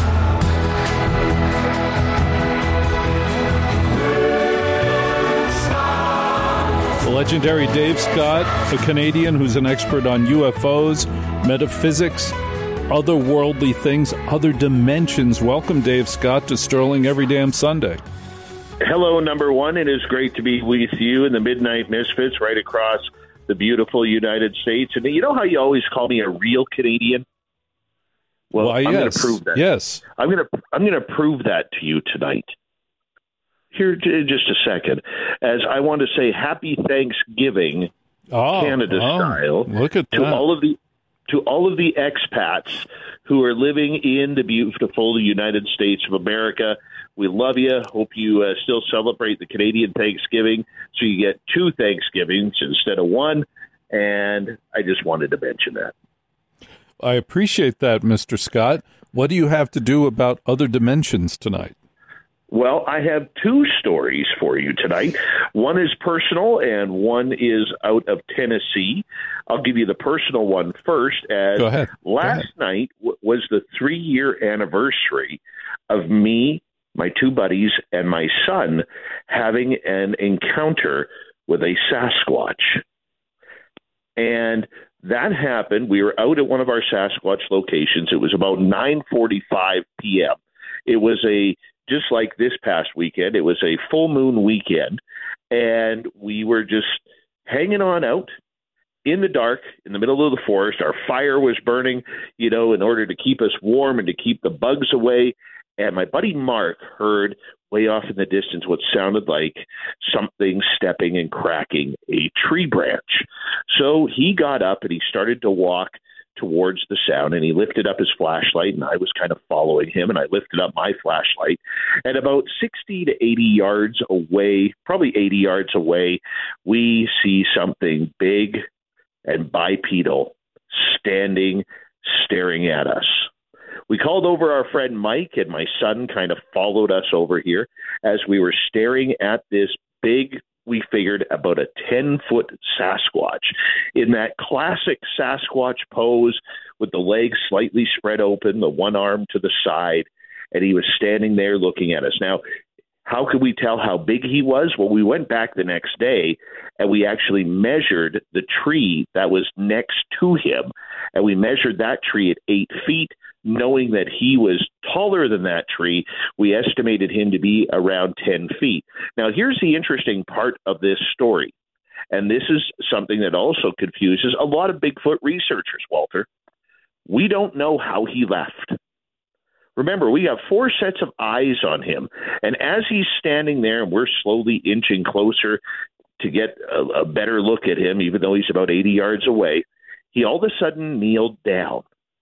The legendary Dave Scott, a Canadian who's an expert on U F Os, metaphysics, otherworldly things, other dimensions. Welcome, Dave Scott, to Sterling Every Damn Sunday. Hello, number one. It is great to be with you in the Midnight Misfits right across the beautiful United States. And you know how you always call me a real Canadian? Well, Why, I'm yes. going to prove that. Yes. I'm going to I'm going to prove that to you tonight. Here, in just a second, as I want to say Happy Thanksgiving, oh, Canada oh, style, look at to that. all of the to all of the expats who are living in the beautiful United States of America. We love you. Hope you uh, still celebrate the Canadian Thanksgiving, so you get two Thanksgivings instead of one. And I just wanted to mention that. I appreciate that, Mister Scott. What do you have to do about other dimensions tonight? Well, I have two stories for you tonight. One is personal and one is out of Tennessee. I'll give you the personal one first. As Go ahead. Last Go ahead. night w- was the three-year anniversary of me, my two buddies, and my son having an encounter with a Sasquatch. And that happened. We were out at one of our Sasquatch locations. It was about nine forty-five p.m. It was a Just like this past weekend, it was a full moon weekend, and we were just hanging on out in the dark in the middle of the forest. Our fire was burning, you know, in order to keep us warm and to keep the bugs away. And my buddy Mark heard way off in the distance what sounded like something stepping and cracking a tree branch. So he got up and he started to walk towards the sound, and he lifted up his flashlight, and I was kind of following him, and I lifted up my flashlight. And about sixty to eighty yards away, probably eighty yards away, we see something big and bipedal standing, staring at us. We called over our friend Mike, and my son kind of followed us over here as we were staring at this big, we figured about a ten-foot Sasquatch in that classic Sasquatch pose with the legs slightly spread open, the one arm to the side, and he was standing there looking at us. Now, how could we tell how big he was? Well, we went back the next day, and we actually measured the tree that was next to him, and we measured that tree at eight feet, knowing that he was taller than that tree. We estimated him to be around ten feet. Now, here's the interesting part of this story, and this is something that also confuses a lot of Bigfoot researchers, Walter. We don't know how he left. Remember, we have four sets of eyes on him, and as he's standing there and we're slowly inching closer to get a, a better look at him, even though he's about eighty yards away, he all of a sudden kneeled down.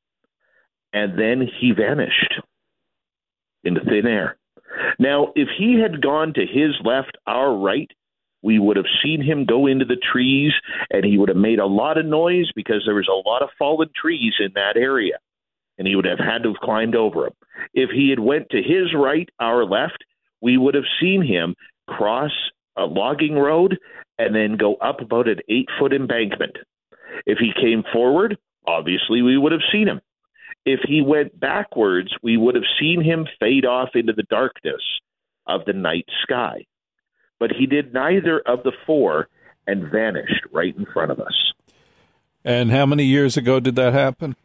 And then he vanished into thin air. Now, if he had gone to his left, our right, we would have seen him go into the trees, and he would have made a lot of noise because there was a lot of fallen trees in that area, and he would have had to have climbed over them. If he had went to his right, our left, we would have seen him cross a logging road and then go up about an eight-foot embankment. If he came forward, obviously we would have seen him. If he went backwards, we would have seen him fade off into the darkness of the night sky. But he did neither of the four and vanished right in front of us. And how many years ago did that happen?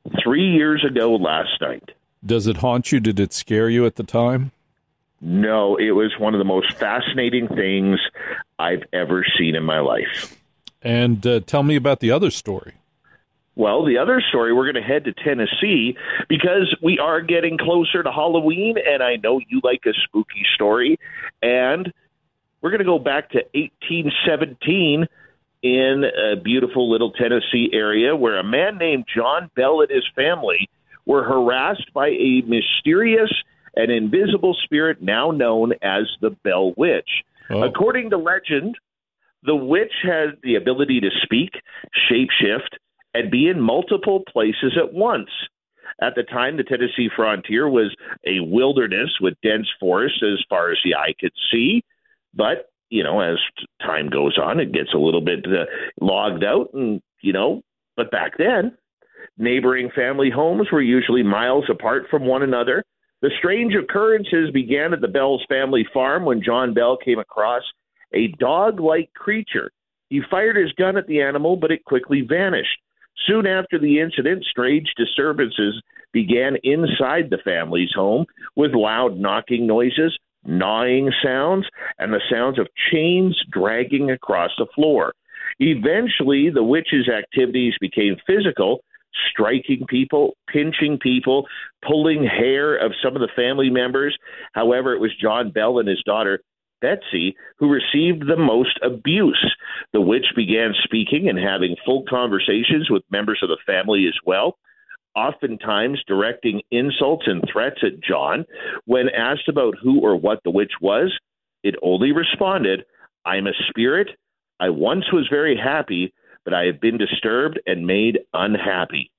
three years ago last night. Does it haunt you? Did it scare you at the time? No, it was one of the most fascinating things I've ever seen in my life. And uh, tell me about the other story. Well, the other story, we're going to head to Tennessee because we are getting closer to Halloween, and I know you like a spooky story. And we're going to go back to eighteen seventeen in a beautiful little Tennessee area where a man named John Bell and his family were harassed by a mysterious and invisible spirit now known as the Bell Witch. Oh. According to legend, the witch had the ability to speak, shapeshift, and be in multiple places at once. At the time, the Tennessee frontier was a wilderness with dense forests as far as the eye could see. But, you know, as time goes on, it gets a little bit uh, logged out. And, you know, but back then, neighboring family homes were usually miles apart from one another. The strange occurrences began at the Bell's family farm when John Bell came across a dog-like creature. He fired his gun at the animal, but it quickly vanished. Soon after the incident, strange disturbances began inside the family's home with loud knocking noises, gnawing sounds, and the sounds of chains dragging across the floor. Eventually, the witch's activities became physical, striking people, pinching people, pulling hair of some of the family members. However, it was John Bell and his daughter, Betsy, who received the most abuse. The witch began speaking and having full conversations with members of the family as well, oftentimes directing insults and threats at John. When asked about who or what the witch was, it only responded, "I'm a spirit. I once was very happy, but I have been disturbed and made unhappy."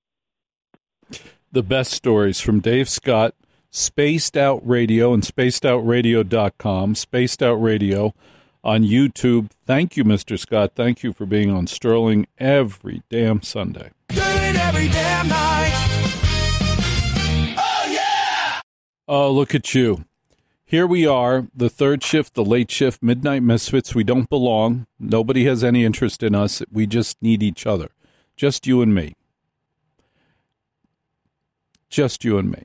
The best stories from Dave Scott, Spaced Out Radio and spaced out radio dot com, Spaced Out Radio on YouTube. Thank you, Mister Scott. Thank you for being on Sterling every damn Sunday. Sterling every damn night. Oh, yeah! Oh, look at you. Here we are, the third shift, the late shift, Midnight Misfits. We don't belong. Nobody has any interest in us. We just need each other. Just you and me. Just you and me.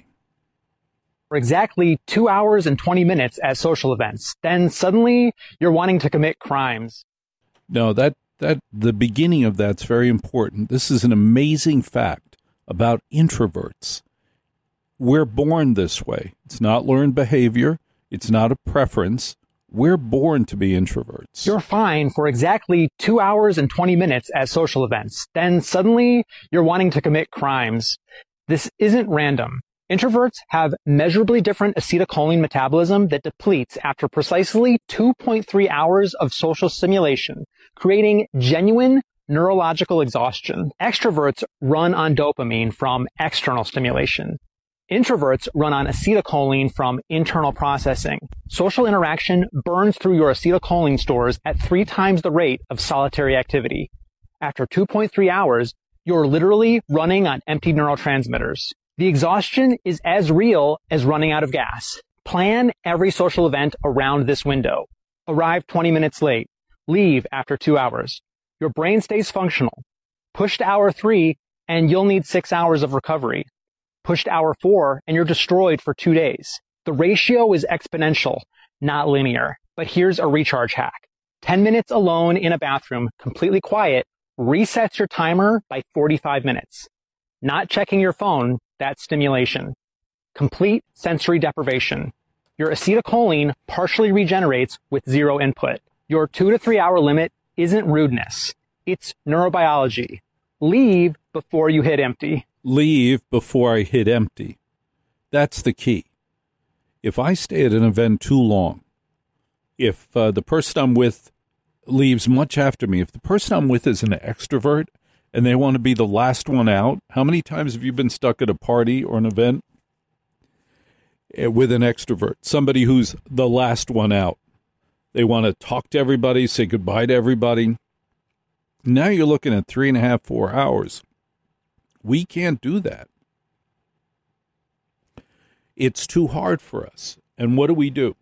For exactly two hours and twenty minutes at social events. Then suddenly you're wanting to commit crimes. No, that, that the beginning of that's very important. This is an amazing fact about introverts. We're born this way. It's not learned behavior. It's not a preference. We're born to be introverts. You're fine for exactly two hours and twenty minutes at social events. Then suddenly you're wanting to commit crimes. This isn't random. Introverts have measurably different acetylcholine metabolism that depletes after precisely two point three hours of social stimulation, creating genuine neurological exhaustion. Extroverts run on dopamine from external stimulation. Introverts run on acetylcholine from internal processing. Social interaction burns through your acetylcholine stores at three times the rate of solitary activity. After two point three hours, you're literally running on empty neurotransmitters. The exhaustion is as real as running out of gas. Plan every social event around this window. Arrive twenty minutes late. Leave after two hours. Your brain stays functional. Push to hour three, and you'll need six hours of recovery. Push to hour four, and you're destroyed for two days. The ratio is exponential, not linear. But here's a recharge hack. ten minutes alone in a bathroom, completely quiet, resets your timer by forty-five minutes. Not checking your phone, that's stimulation. Complete sensory deprivation. Your acetylcholine partially regenerates with zero input. Your two to three hour limit isn't rudeness. It's neurobiology. Leave before you hit empty. Leave before I hit empty. That's the key. If I stay at an event too long, if uh, the person I'm with leaves much after me, if the person I'm with is an extrovert and they want to be the last one out, how many times have you been stuck at a party or an event with an extrovert, somebody who's the last one out? They want to talk to everybody, say goodbye to everybody. Now you're looking at three and a half, four hours. We can't do that. It's too hard for us. And what do we do?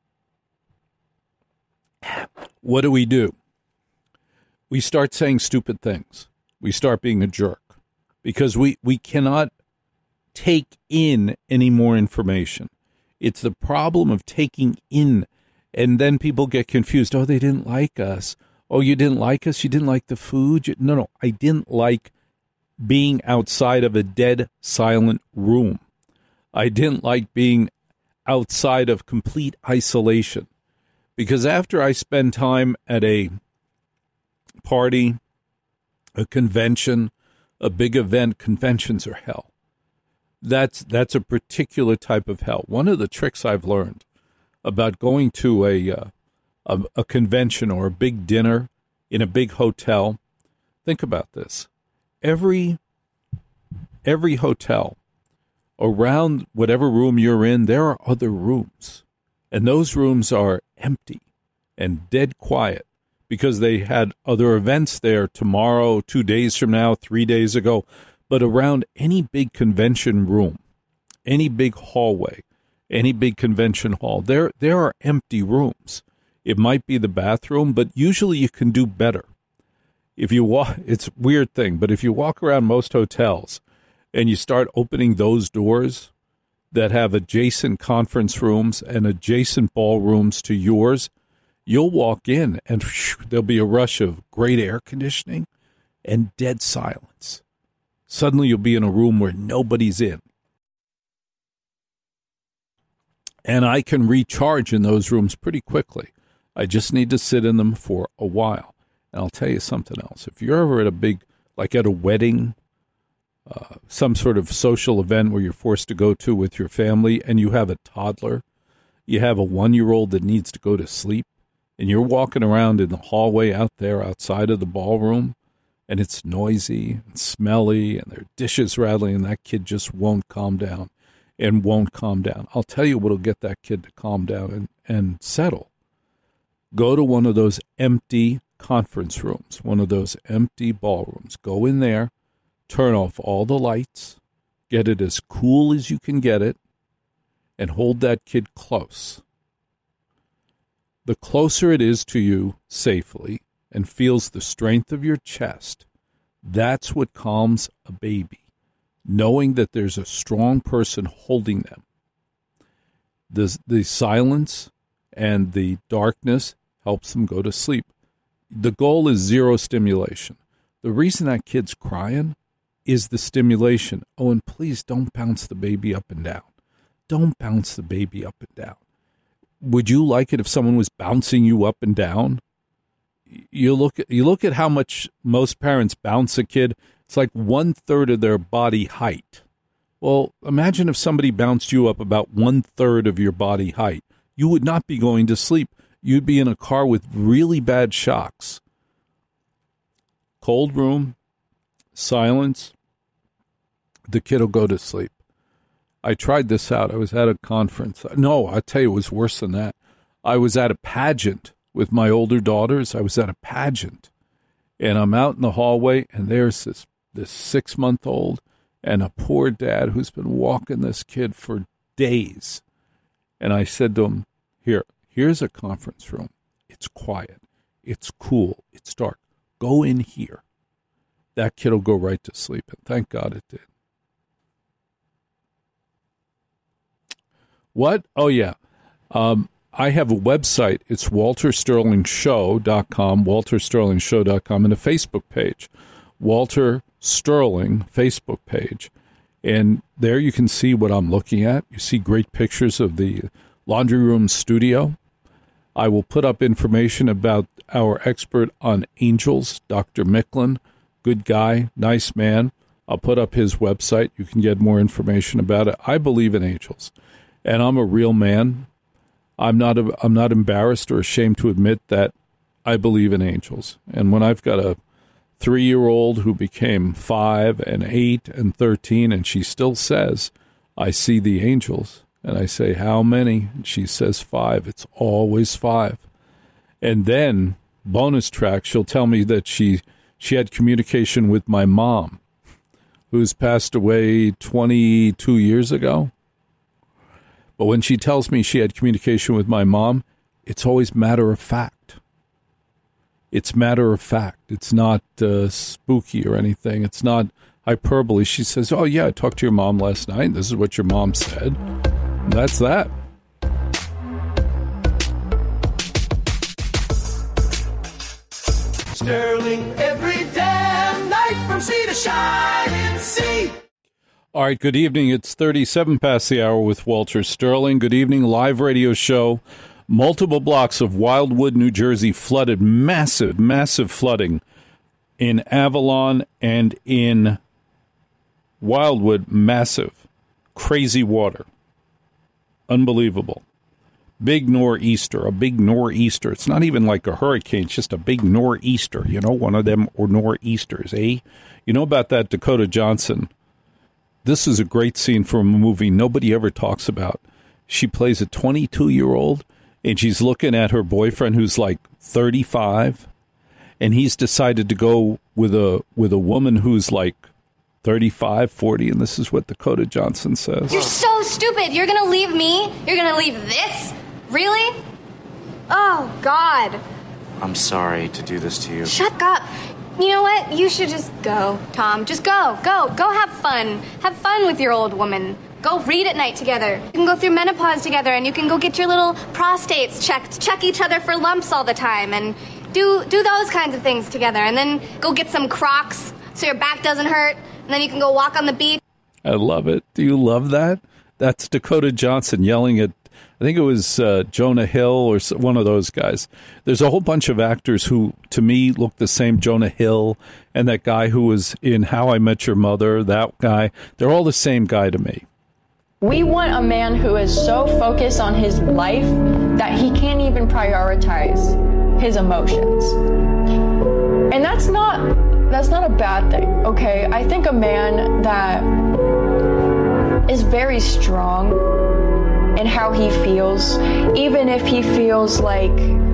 What do we do? We start saying stupid things. We start being a jerk. because we, we cannot take in any more information. It's the problem of taking in, and then people get confused. Oh, they didn't like us. Oh, you didn't like us? You didn't like the food? You, no, no, I didn't like being outside of a dead, silent room. I didn't like being outside of complete isolation. Because after I spend time at a party, a convention, a big event, conventions are hell. That's that's a particular type of hell. One of the tricks I've learned about going to a uh, a, a convention or a big dinner in a big hotel, think about this. Every every hotel, around whatever room you're in, there are other rooms. And those rooms are empty and dead quiet because they had other events there tomorrow, two days from now, three days ago. But around any big convention room, any big hallway, any big convention hall, there there are empty rooms. It might be the bathroom, but usually you can do better. If you walk, it's a weird thing, but if you walk around most hotels and you start opening those doors that have adjacent conference rooms and adjacent ballrooms to yours, you'll walk in and whew, there'll be a rush of great air conditioning and dead silence. Suddenly you'll be in a room where nobody's in. And I can recharge in those rooms pretty quickly. I just need to sit in them for a while. And I'll tell you something else. If you're ever at a big, like at a wedding, uh, some sort of social event where you're forced to go to with your family and you have a toddler, you have a one-year-old that needs to go to sleep, and you're walking around in the hallway out there outside of the ballroom, and it's noisy and smelly, and there are dishes rattling, and that kid just won't calm down and won't calm down. I'll tell you what'll get that kid to calm down and, and settle. Go to one of those empty conference rooms, one of those empty ballrooms. Go in there, turn off all the lights, get it as cool as you can get it, and hold that kid close. The closer it is to you safely and feels the strength of your chest, that's what calms a baby, knowing that there's a strong person holding them. The, the silence and the darkness helps them go to sleep. The goal is zero stimulation. The reason that kid's crying is the stimulation. Oh, and please don't bounce the baby up and down. Don't bounce the baby up and down. Would you like it if someone was bouncing you up and down? You look at, you look at how much most parents bounce a kid. It's like one-third of their body height. Well, imagine if somebody bounced you up about one-third of your body height. You would not be going to sleep. You'd be in a car with really bad shocks. Cold room, silence, the kid will go to sleep. I tried this out. I was at a conference. No, I tell you, it was worse than that. I was at a pageant with my older daughters. I was at a pageant, and I'm out in the hallway, and there's this, this six-month-old and a poor dad who's been walking this kid for days. And I said to him, here, here's a conference room. It's quiet. It's cool. It's dark. Go in here. That kid will go right to sleep, and thank God it did. What? Oh, yeah. Um, I have a website. It's walter sterling show dot com, walter sterling show dot com, and a Facebook page, Walter Sterling Facebook page. And there you can see what I'm looking at. You see great pictures of the laundry room studio. I will put up information about our expert on angels, Doctor Micklin. Good guy, nice man. I'll put up his website. You can get more information about it. I believe in angels. And I'm a real man. I'm not a, I'm not embarrassed or ashamed to admit that I believe in angels. And when I've got a three-year-old who became five and eight and thirteen, and she still says, I see the angels. And I say, how many? And she says five. It's always five. And then, bonus track, she'll tell me that she she had communication with my mom, who's passed away twenty-two years ago. But when she tells me she had communication with my mom, it's always matter of fact. It's matter of fact. It's not uh, spooky or anything. It's not hyperbole. She says, oh, yeah, I talked to your mom last night. This is what your mom said. And that's that. Sterling every damn night from sea to shining sea. All right, good evening. It's thirty-seven past the hour with Walter Sterling. Good evening, live radio show. Multiple blocks of Wildwood, New Jersey flooded. Massive, massive flooding in Avalon and in Wildwood. Massive, crazy water. Unbelievable. Big nor'easter, a big nor'easter. It's not even like a hurricane, it's just a big nor'easter, you know, one of them or nor'easters, eh? You know about that Dakota Johnson? This is a great scene from a movie nobody ever talks about. She plays a twenty-two-year-old, and she's looking at her boyfriend who's like thirty-five, and he's decided to go with a with a woman who's like thirty-five, forty, and this is what Dakota Johnson says. You're so stupid. You're going to leave me? You're going to leave this? Really? Oh, God. I'm sorry to do this to you. Shut up. You know what? You should just go, Tom. Just go. Go. Go have fun. Have fun with your old woman. Go read at night together. You can go through menopause together, and you can go get your little prostates checked, check each other for lumps all the time, and do do those kinds of things together. And then go get some Crocs so your back doesn't hurt, and then you can go walk on the beach. I love it. Do you love that? That's Dakota Johnson yelling at, I think it was uh, Jonah Hill or one of those guys. There's a whole bunch of actors who, to me, look the same. Jonah Hill and that guy who was in How I Met Your Mother, that guy. They're all the same guy to me. We want a man who is so focused on his life that he can't even prioritize his emotions. And that's not that's not a bad thing, okay? I think a man that is very strong in how he feels, even if he feels like,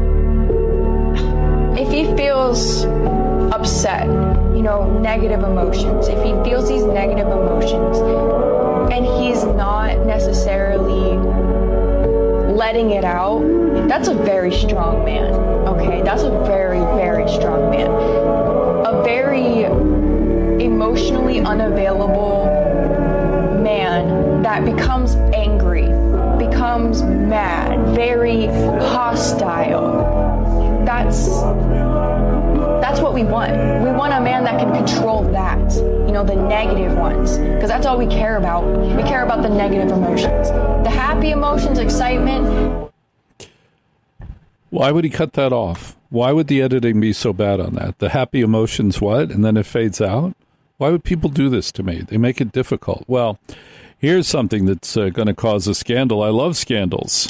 if he feels upset, you know, negative emotions, if he feels these negative emotions, and he's not necessarily letting it out, that's a very strong man, okay? That's a very, very strong man. A very emotionally unavailable man that becomes angry, becomes mad, very hostile. That's that's what we want. We want a man that can control that, you know, the negative ones, because that's all we care about. We care about the negative emotions. The happy emotions, excitement. Why would he cut that off? Why would the editing be so bad on that? The happy emotions, what? And then it fades out? Why would people do this to me? They make it difficult. Well, here's something that's uh, going to cause a scandal. I love scandals.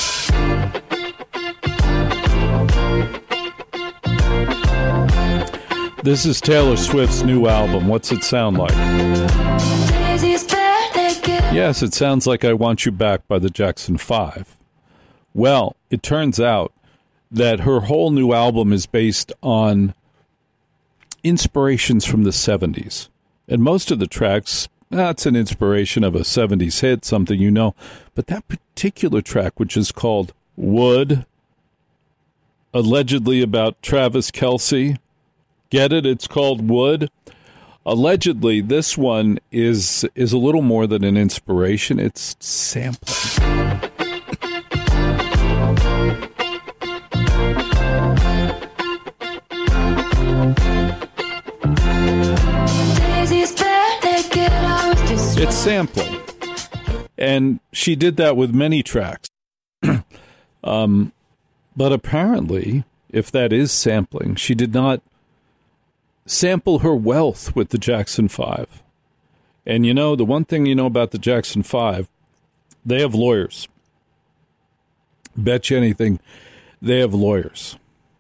This is Taylor Swift's new album. What's it sound like? Yes, it sounds like I Want You Back by the Jackson Five. Well, it turns out that her whole new album is based on inspirations from the seventies. And most of the tracks, that's an inspiration of a seventies hit, something you know. But that particular track, which is called Wood, allegedly about Travis Kelce, get it? It's called Wood. Allegedly, this one is is a little more than an inspiration. It's sampling. It's sampling. And she did that with many tracks. um, but apparently, if that is sampling, she did not sample her wealth with the Jackson Five. And you know, the one thing you know about the Jackson Five, they have lawyers. Bet you anything, they have lawyers.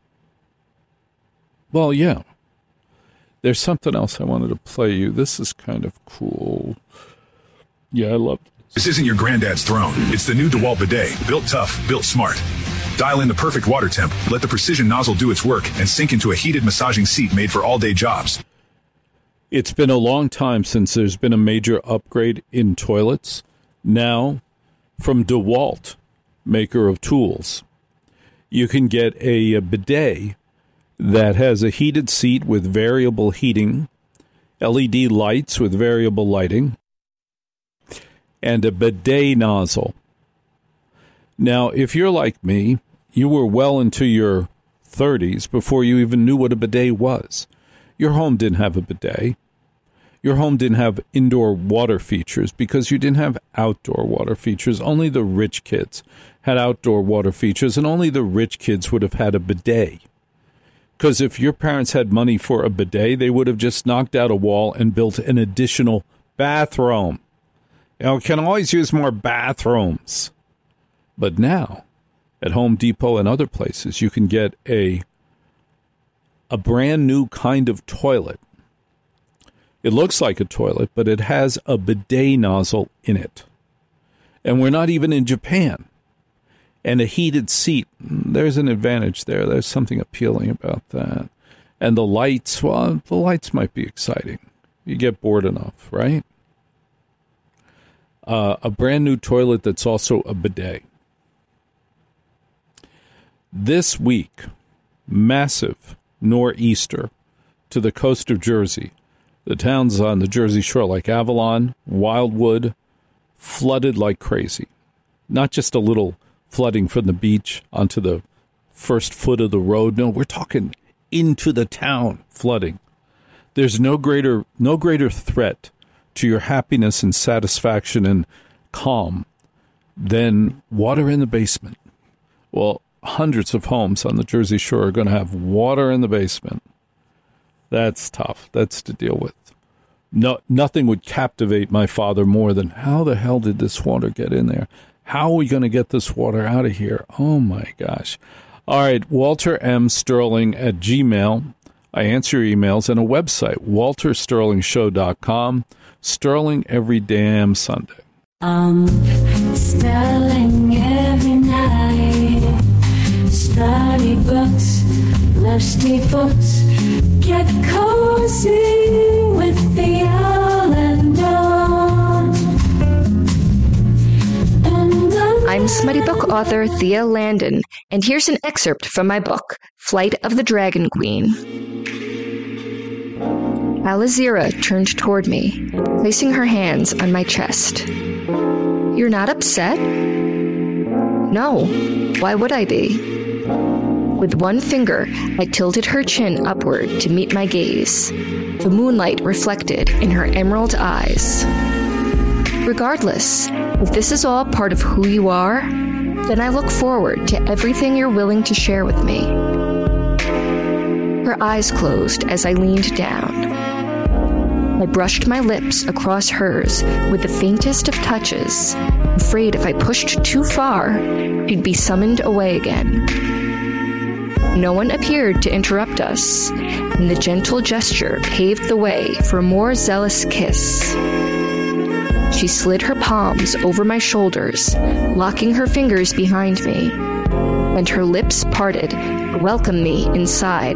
Well, yeah. There's something else I wanted to play you. This is kind of cool. Yeah, I love it. This isn't your granddad's throne. It's the new DeWalt bidet, built tough, built smart. Dial in the perfect water temp, let the precision nozzle do its work, and sink into a heated massaging seat made for all-day jobs. It's been a long time since there's been a major upgrade in toilets. Now, from DeWalt, maker of tools, you can get a, a bidet that has a heated seat with variable heating. L E D lights with variable lighting, and a bidet nozzle. Now, if you're like me, you were well into your thirties before you even knew what a bidet was. Your home didn't have a bidet. Your home didn't have indoor water features because you didn't have outdoor water features. Only the rich kids had outdoor water features, and only the rich kids would have had a bidet. Because if your parents had money for a bidet, they would have just knocked out a wall and built an additional bathroom. You know, can always use more bathrooms. But now, at Home Depot and other places, you can get a a brand new kind of toilet. It looks like a toilet, but it has a bidet nozzle in it. And we're not even in Japan. And a heated seat, there's an advantage there. There's something appealing about that. And the lights, well, the lights might be exciting. You get bored enough, right? Uh, a brand new toilet that's also a bidet. This week, massive nor'easter to the coast of Jersey. The towns on the Jersey Shore like Avalon, Wildwood, flooded like crazy. Not just a little flooding from the beach onto the first foot of the road. No, we're talking into the town flooding. There's no greater no greater threat to your happiness and satisfaction and calm than water in the basement. Well, hundreds of homes on the Jersey Shore are going to have water in the basement. That's tough. That's to deal with. No, nothing would captivate my father more than how the hell did this water get in there? How are we going to get this water out of here? Oh, my gosh. All right, Walter M. Sterling at Gmail. I answer your emails, and a website, walter sterling show dot com. Sterling every damn Sunday. I'm Sterling every night. Study books, lusty books. Get cozy with the owl and dawn. I'm smutty book author Thea Landon, and here's an excerpt from my book, Flight of the Dragon Queen. Alazira turned toward me, placing her hands on my chest. You're not upset? No, why would I be? With one finger, I tilted her chin upward to meet my gaze, the moonlight reflected in her emerald eyes. Regardless, if this is all part of who you are, then I look forward to everything you're willing to share with me. Her eyes closed as I leaned down. I brushed my lips across hers with the faintest of touches, afraid if I pushed too far, she'd be summoned away again. No one appeared to interrupt us, and the gentle gesture paved the way for a more zealous kiss. She slid her palms over my shoulders, locking her fingers behind me, and her lips parted to welcome me inside.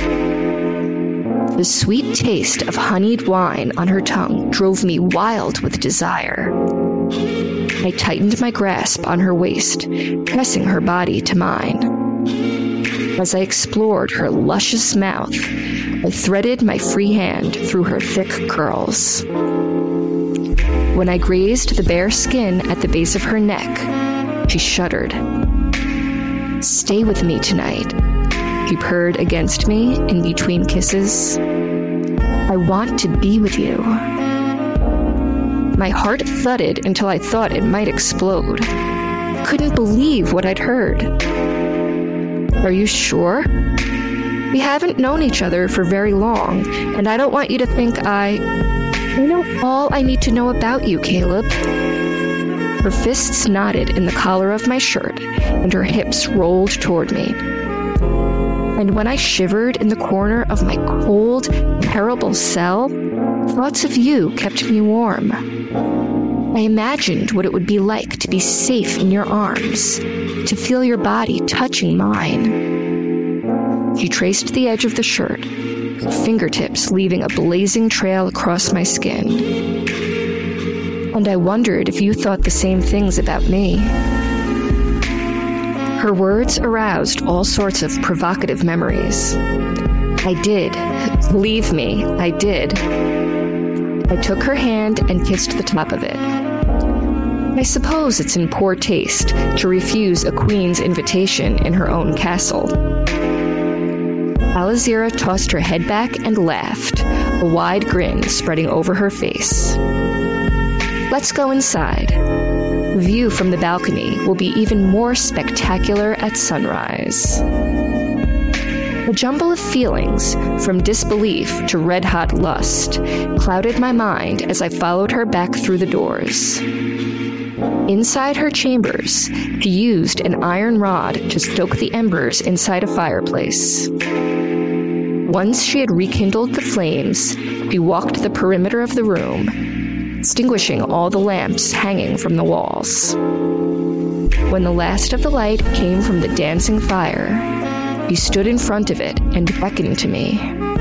The sweet taste of honeyed wine on her tongue drove me wild with desire. I tightened my grasp on her waist, pressing her body to mine. As I explored her luscious mouth, I threaded my free hand through her thick curls. When I grazed the bare skin at the base of her neck, she shuddered. Stay with me tonight, she purred against me in between kisses. I want to be with you. My heart thudded until I thought it might explode. I couldn't believe what I'd heard. Are you sure? We haven't known each other for very long, and I don't want you to think I... I know all I need to know about you, Caleb. Her fists knotted in the collar of my shirt, and her hips rolled toward me. And when I shivered in the corner of my cold, terrible cell, thoughts of you kept me warm. I imagined what it would be like to be safe in your arms, to feel your body touching mine. She traced the edge of the shirt, her fingertips leaving a blazing trail across my skin. And I wondered if you thought the same things about me. Her words aroused all sorts of provocative memories. I did, Believe me, I did. I took her hand and kissed the top of it. I suppose it's in poor taste to refuse a queen's invitation in her own castle. Alazira tossed her head back and laughed, a wide grin spreading over her face. Let's go inside. The view from the balcony will be even more spectacular at sunrise. A jumble of feelings, from disbelief to red-hot lust, clouded my mind as I followed her back through the doors. Inside her chambers, she used an iron rod to stoke the embers inside a fireplace. Once she had rekindled the flames, she walked the perimeter of the room, extinguishing all the lamps hanging from the walls. When the last of the light came from the dancing fire, she stood in front of it and beckoned to me.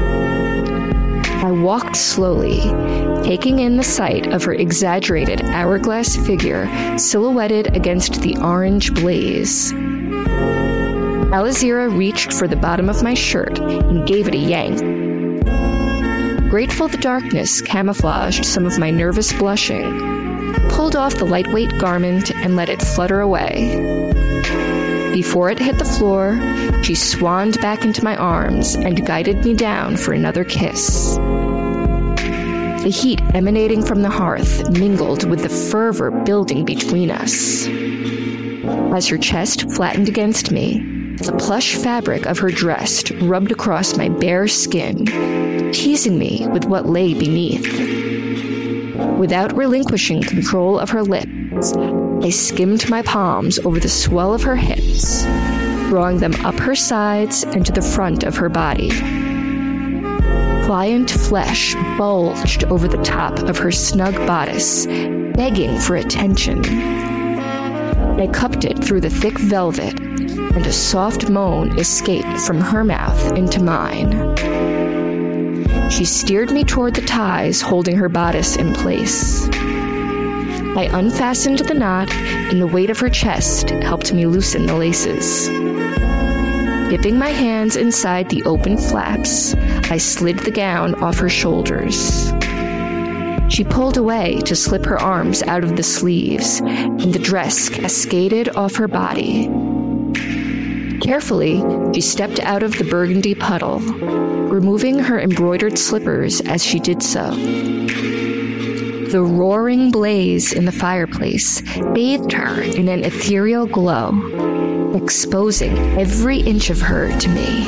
I walked slowly, taking in the sight of her exaggerated hourglass figure silhouetted against the orange blaze. Alazira reached for the bottom of my shirt and gave it a yank. Grateful the darkness camouflaged some of my nervous blushing, pulled off the lightweight garment and let it flutter away. Before it hit the floor, she swanned back into my arms and guided me down for another kiss. The heat emanating from the hearth mingled with the fervor building between us. As her chest flattened against me, the plush fabric of her dress rubbed across my bare skin, teasing me with what lay beneath. Without relinquishing control of her lips, I skimmed my palms over the swell of her hips, drawing them up her sides and to the front of her body. Pliant flesh bulged over the top of her snug bodice, begging for attention. I cupped it through the thick velvet, and a soft moan escaped from her mouth into mine. She steered me toward the ties holding her bodice in place. I unfastened the knot, and the weight of her chest helped me loosen the laces. Dipping my hands inside the open flaps, I slid the gown off her shoulders. She pulled away to slip her arms out of the sleeves, and the dress cascaded off her body. Carefully, she stepped out of the burgundy puddle, removing her embroidered slippers as she did so. The roaring blaze in the fireplace bathed her in an ethereal glow, exposing every inch of her to me.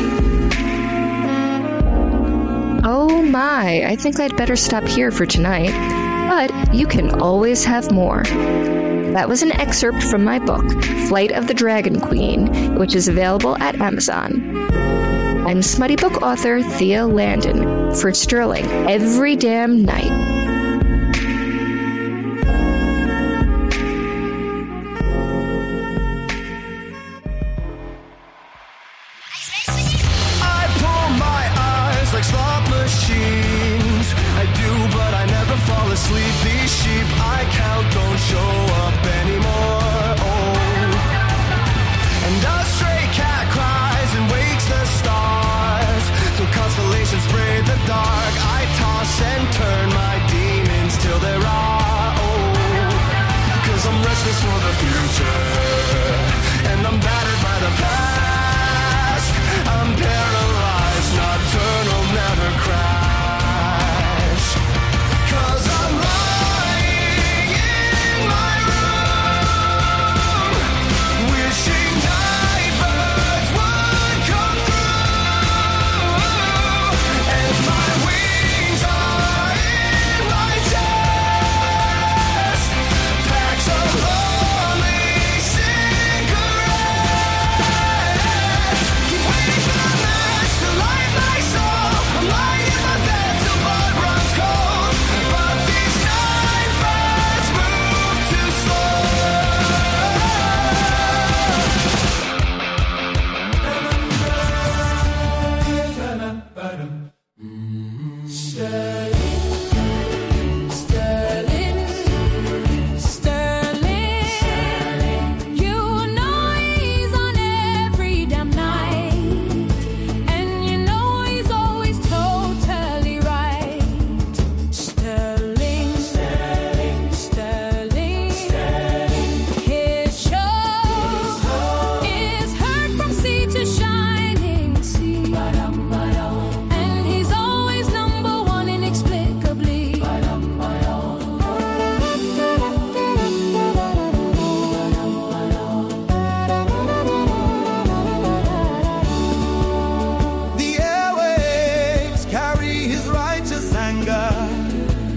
Oh my, I think I'd better stop here for tonight, but you can always have more. That was an excerpt from my book, Flight of the Dragon Queen, which is available at Amazon. I'm smutty book author Thea Landon for Sterling every damn night. Asleep, these sheep I count don't show up anymore. Oh, and a stray cat cries and wakes the stars. So constellations spray the dark. I toss and turn my demons.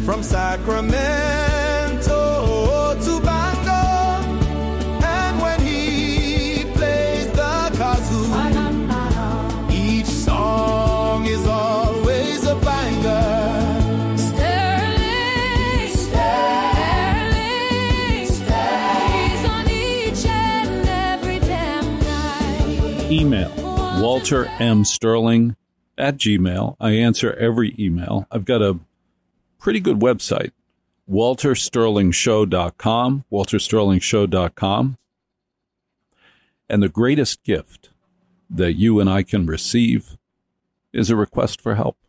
from Sacramento to Bangor, and when he plays the kazoo, each song is always a banger. Sterling, Sterling, Sterling, he's on each and every damn night. Email Walter M. Sterling at Gmail. I answer every email. I've got a pretty good website, walter sterling show dot com, walter sterling show dot com. And the greatest gift that you and I can receive is a request for help.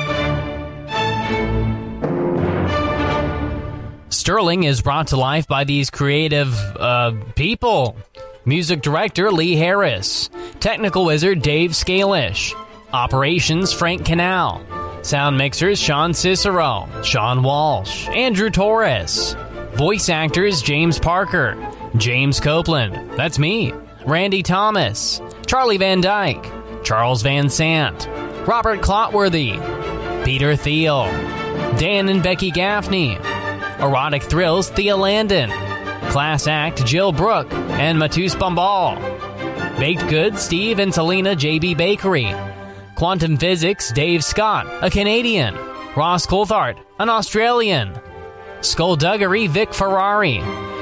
Sterling is brought to life by these creative uh, people. Music director Lee Harris. Technical wizard Dave Scalish. Operations Frank Canal. Sound mixers Sean Cicero, Sean Walsh, Andrew Torres. Voice actors James Parker, James Copeland, that's me, Randy Thomas, Charlie Van Dyke, Charles Van Sant, Robert Clotworthy, Peter Thiel, Dan and Becky Gaffney, Erotic Thrills Thea Landon, Class Act Jill Brook and Matus Bombal, Baked Goods Steve and Selena J B Bakery, Quantum Physics, Dave Scott, a Canadian. Ross Coulthard, an Australian. Skullduggery, Vic Ferrari.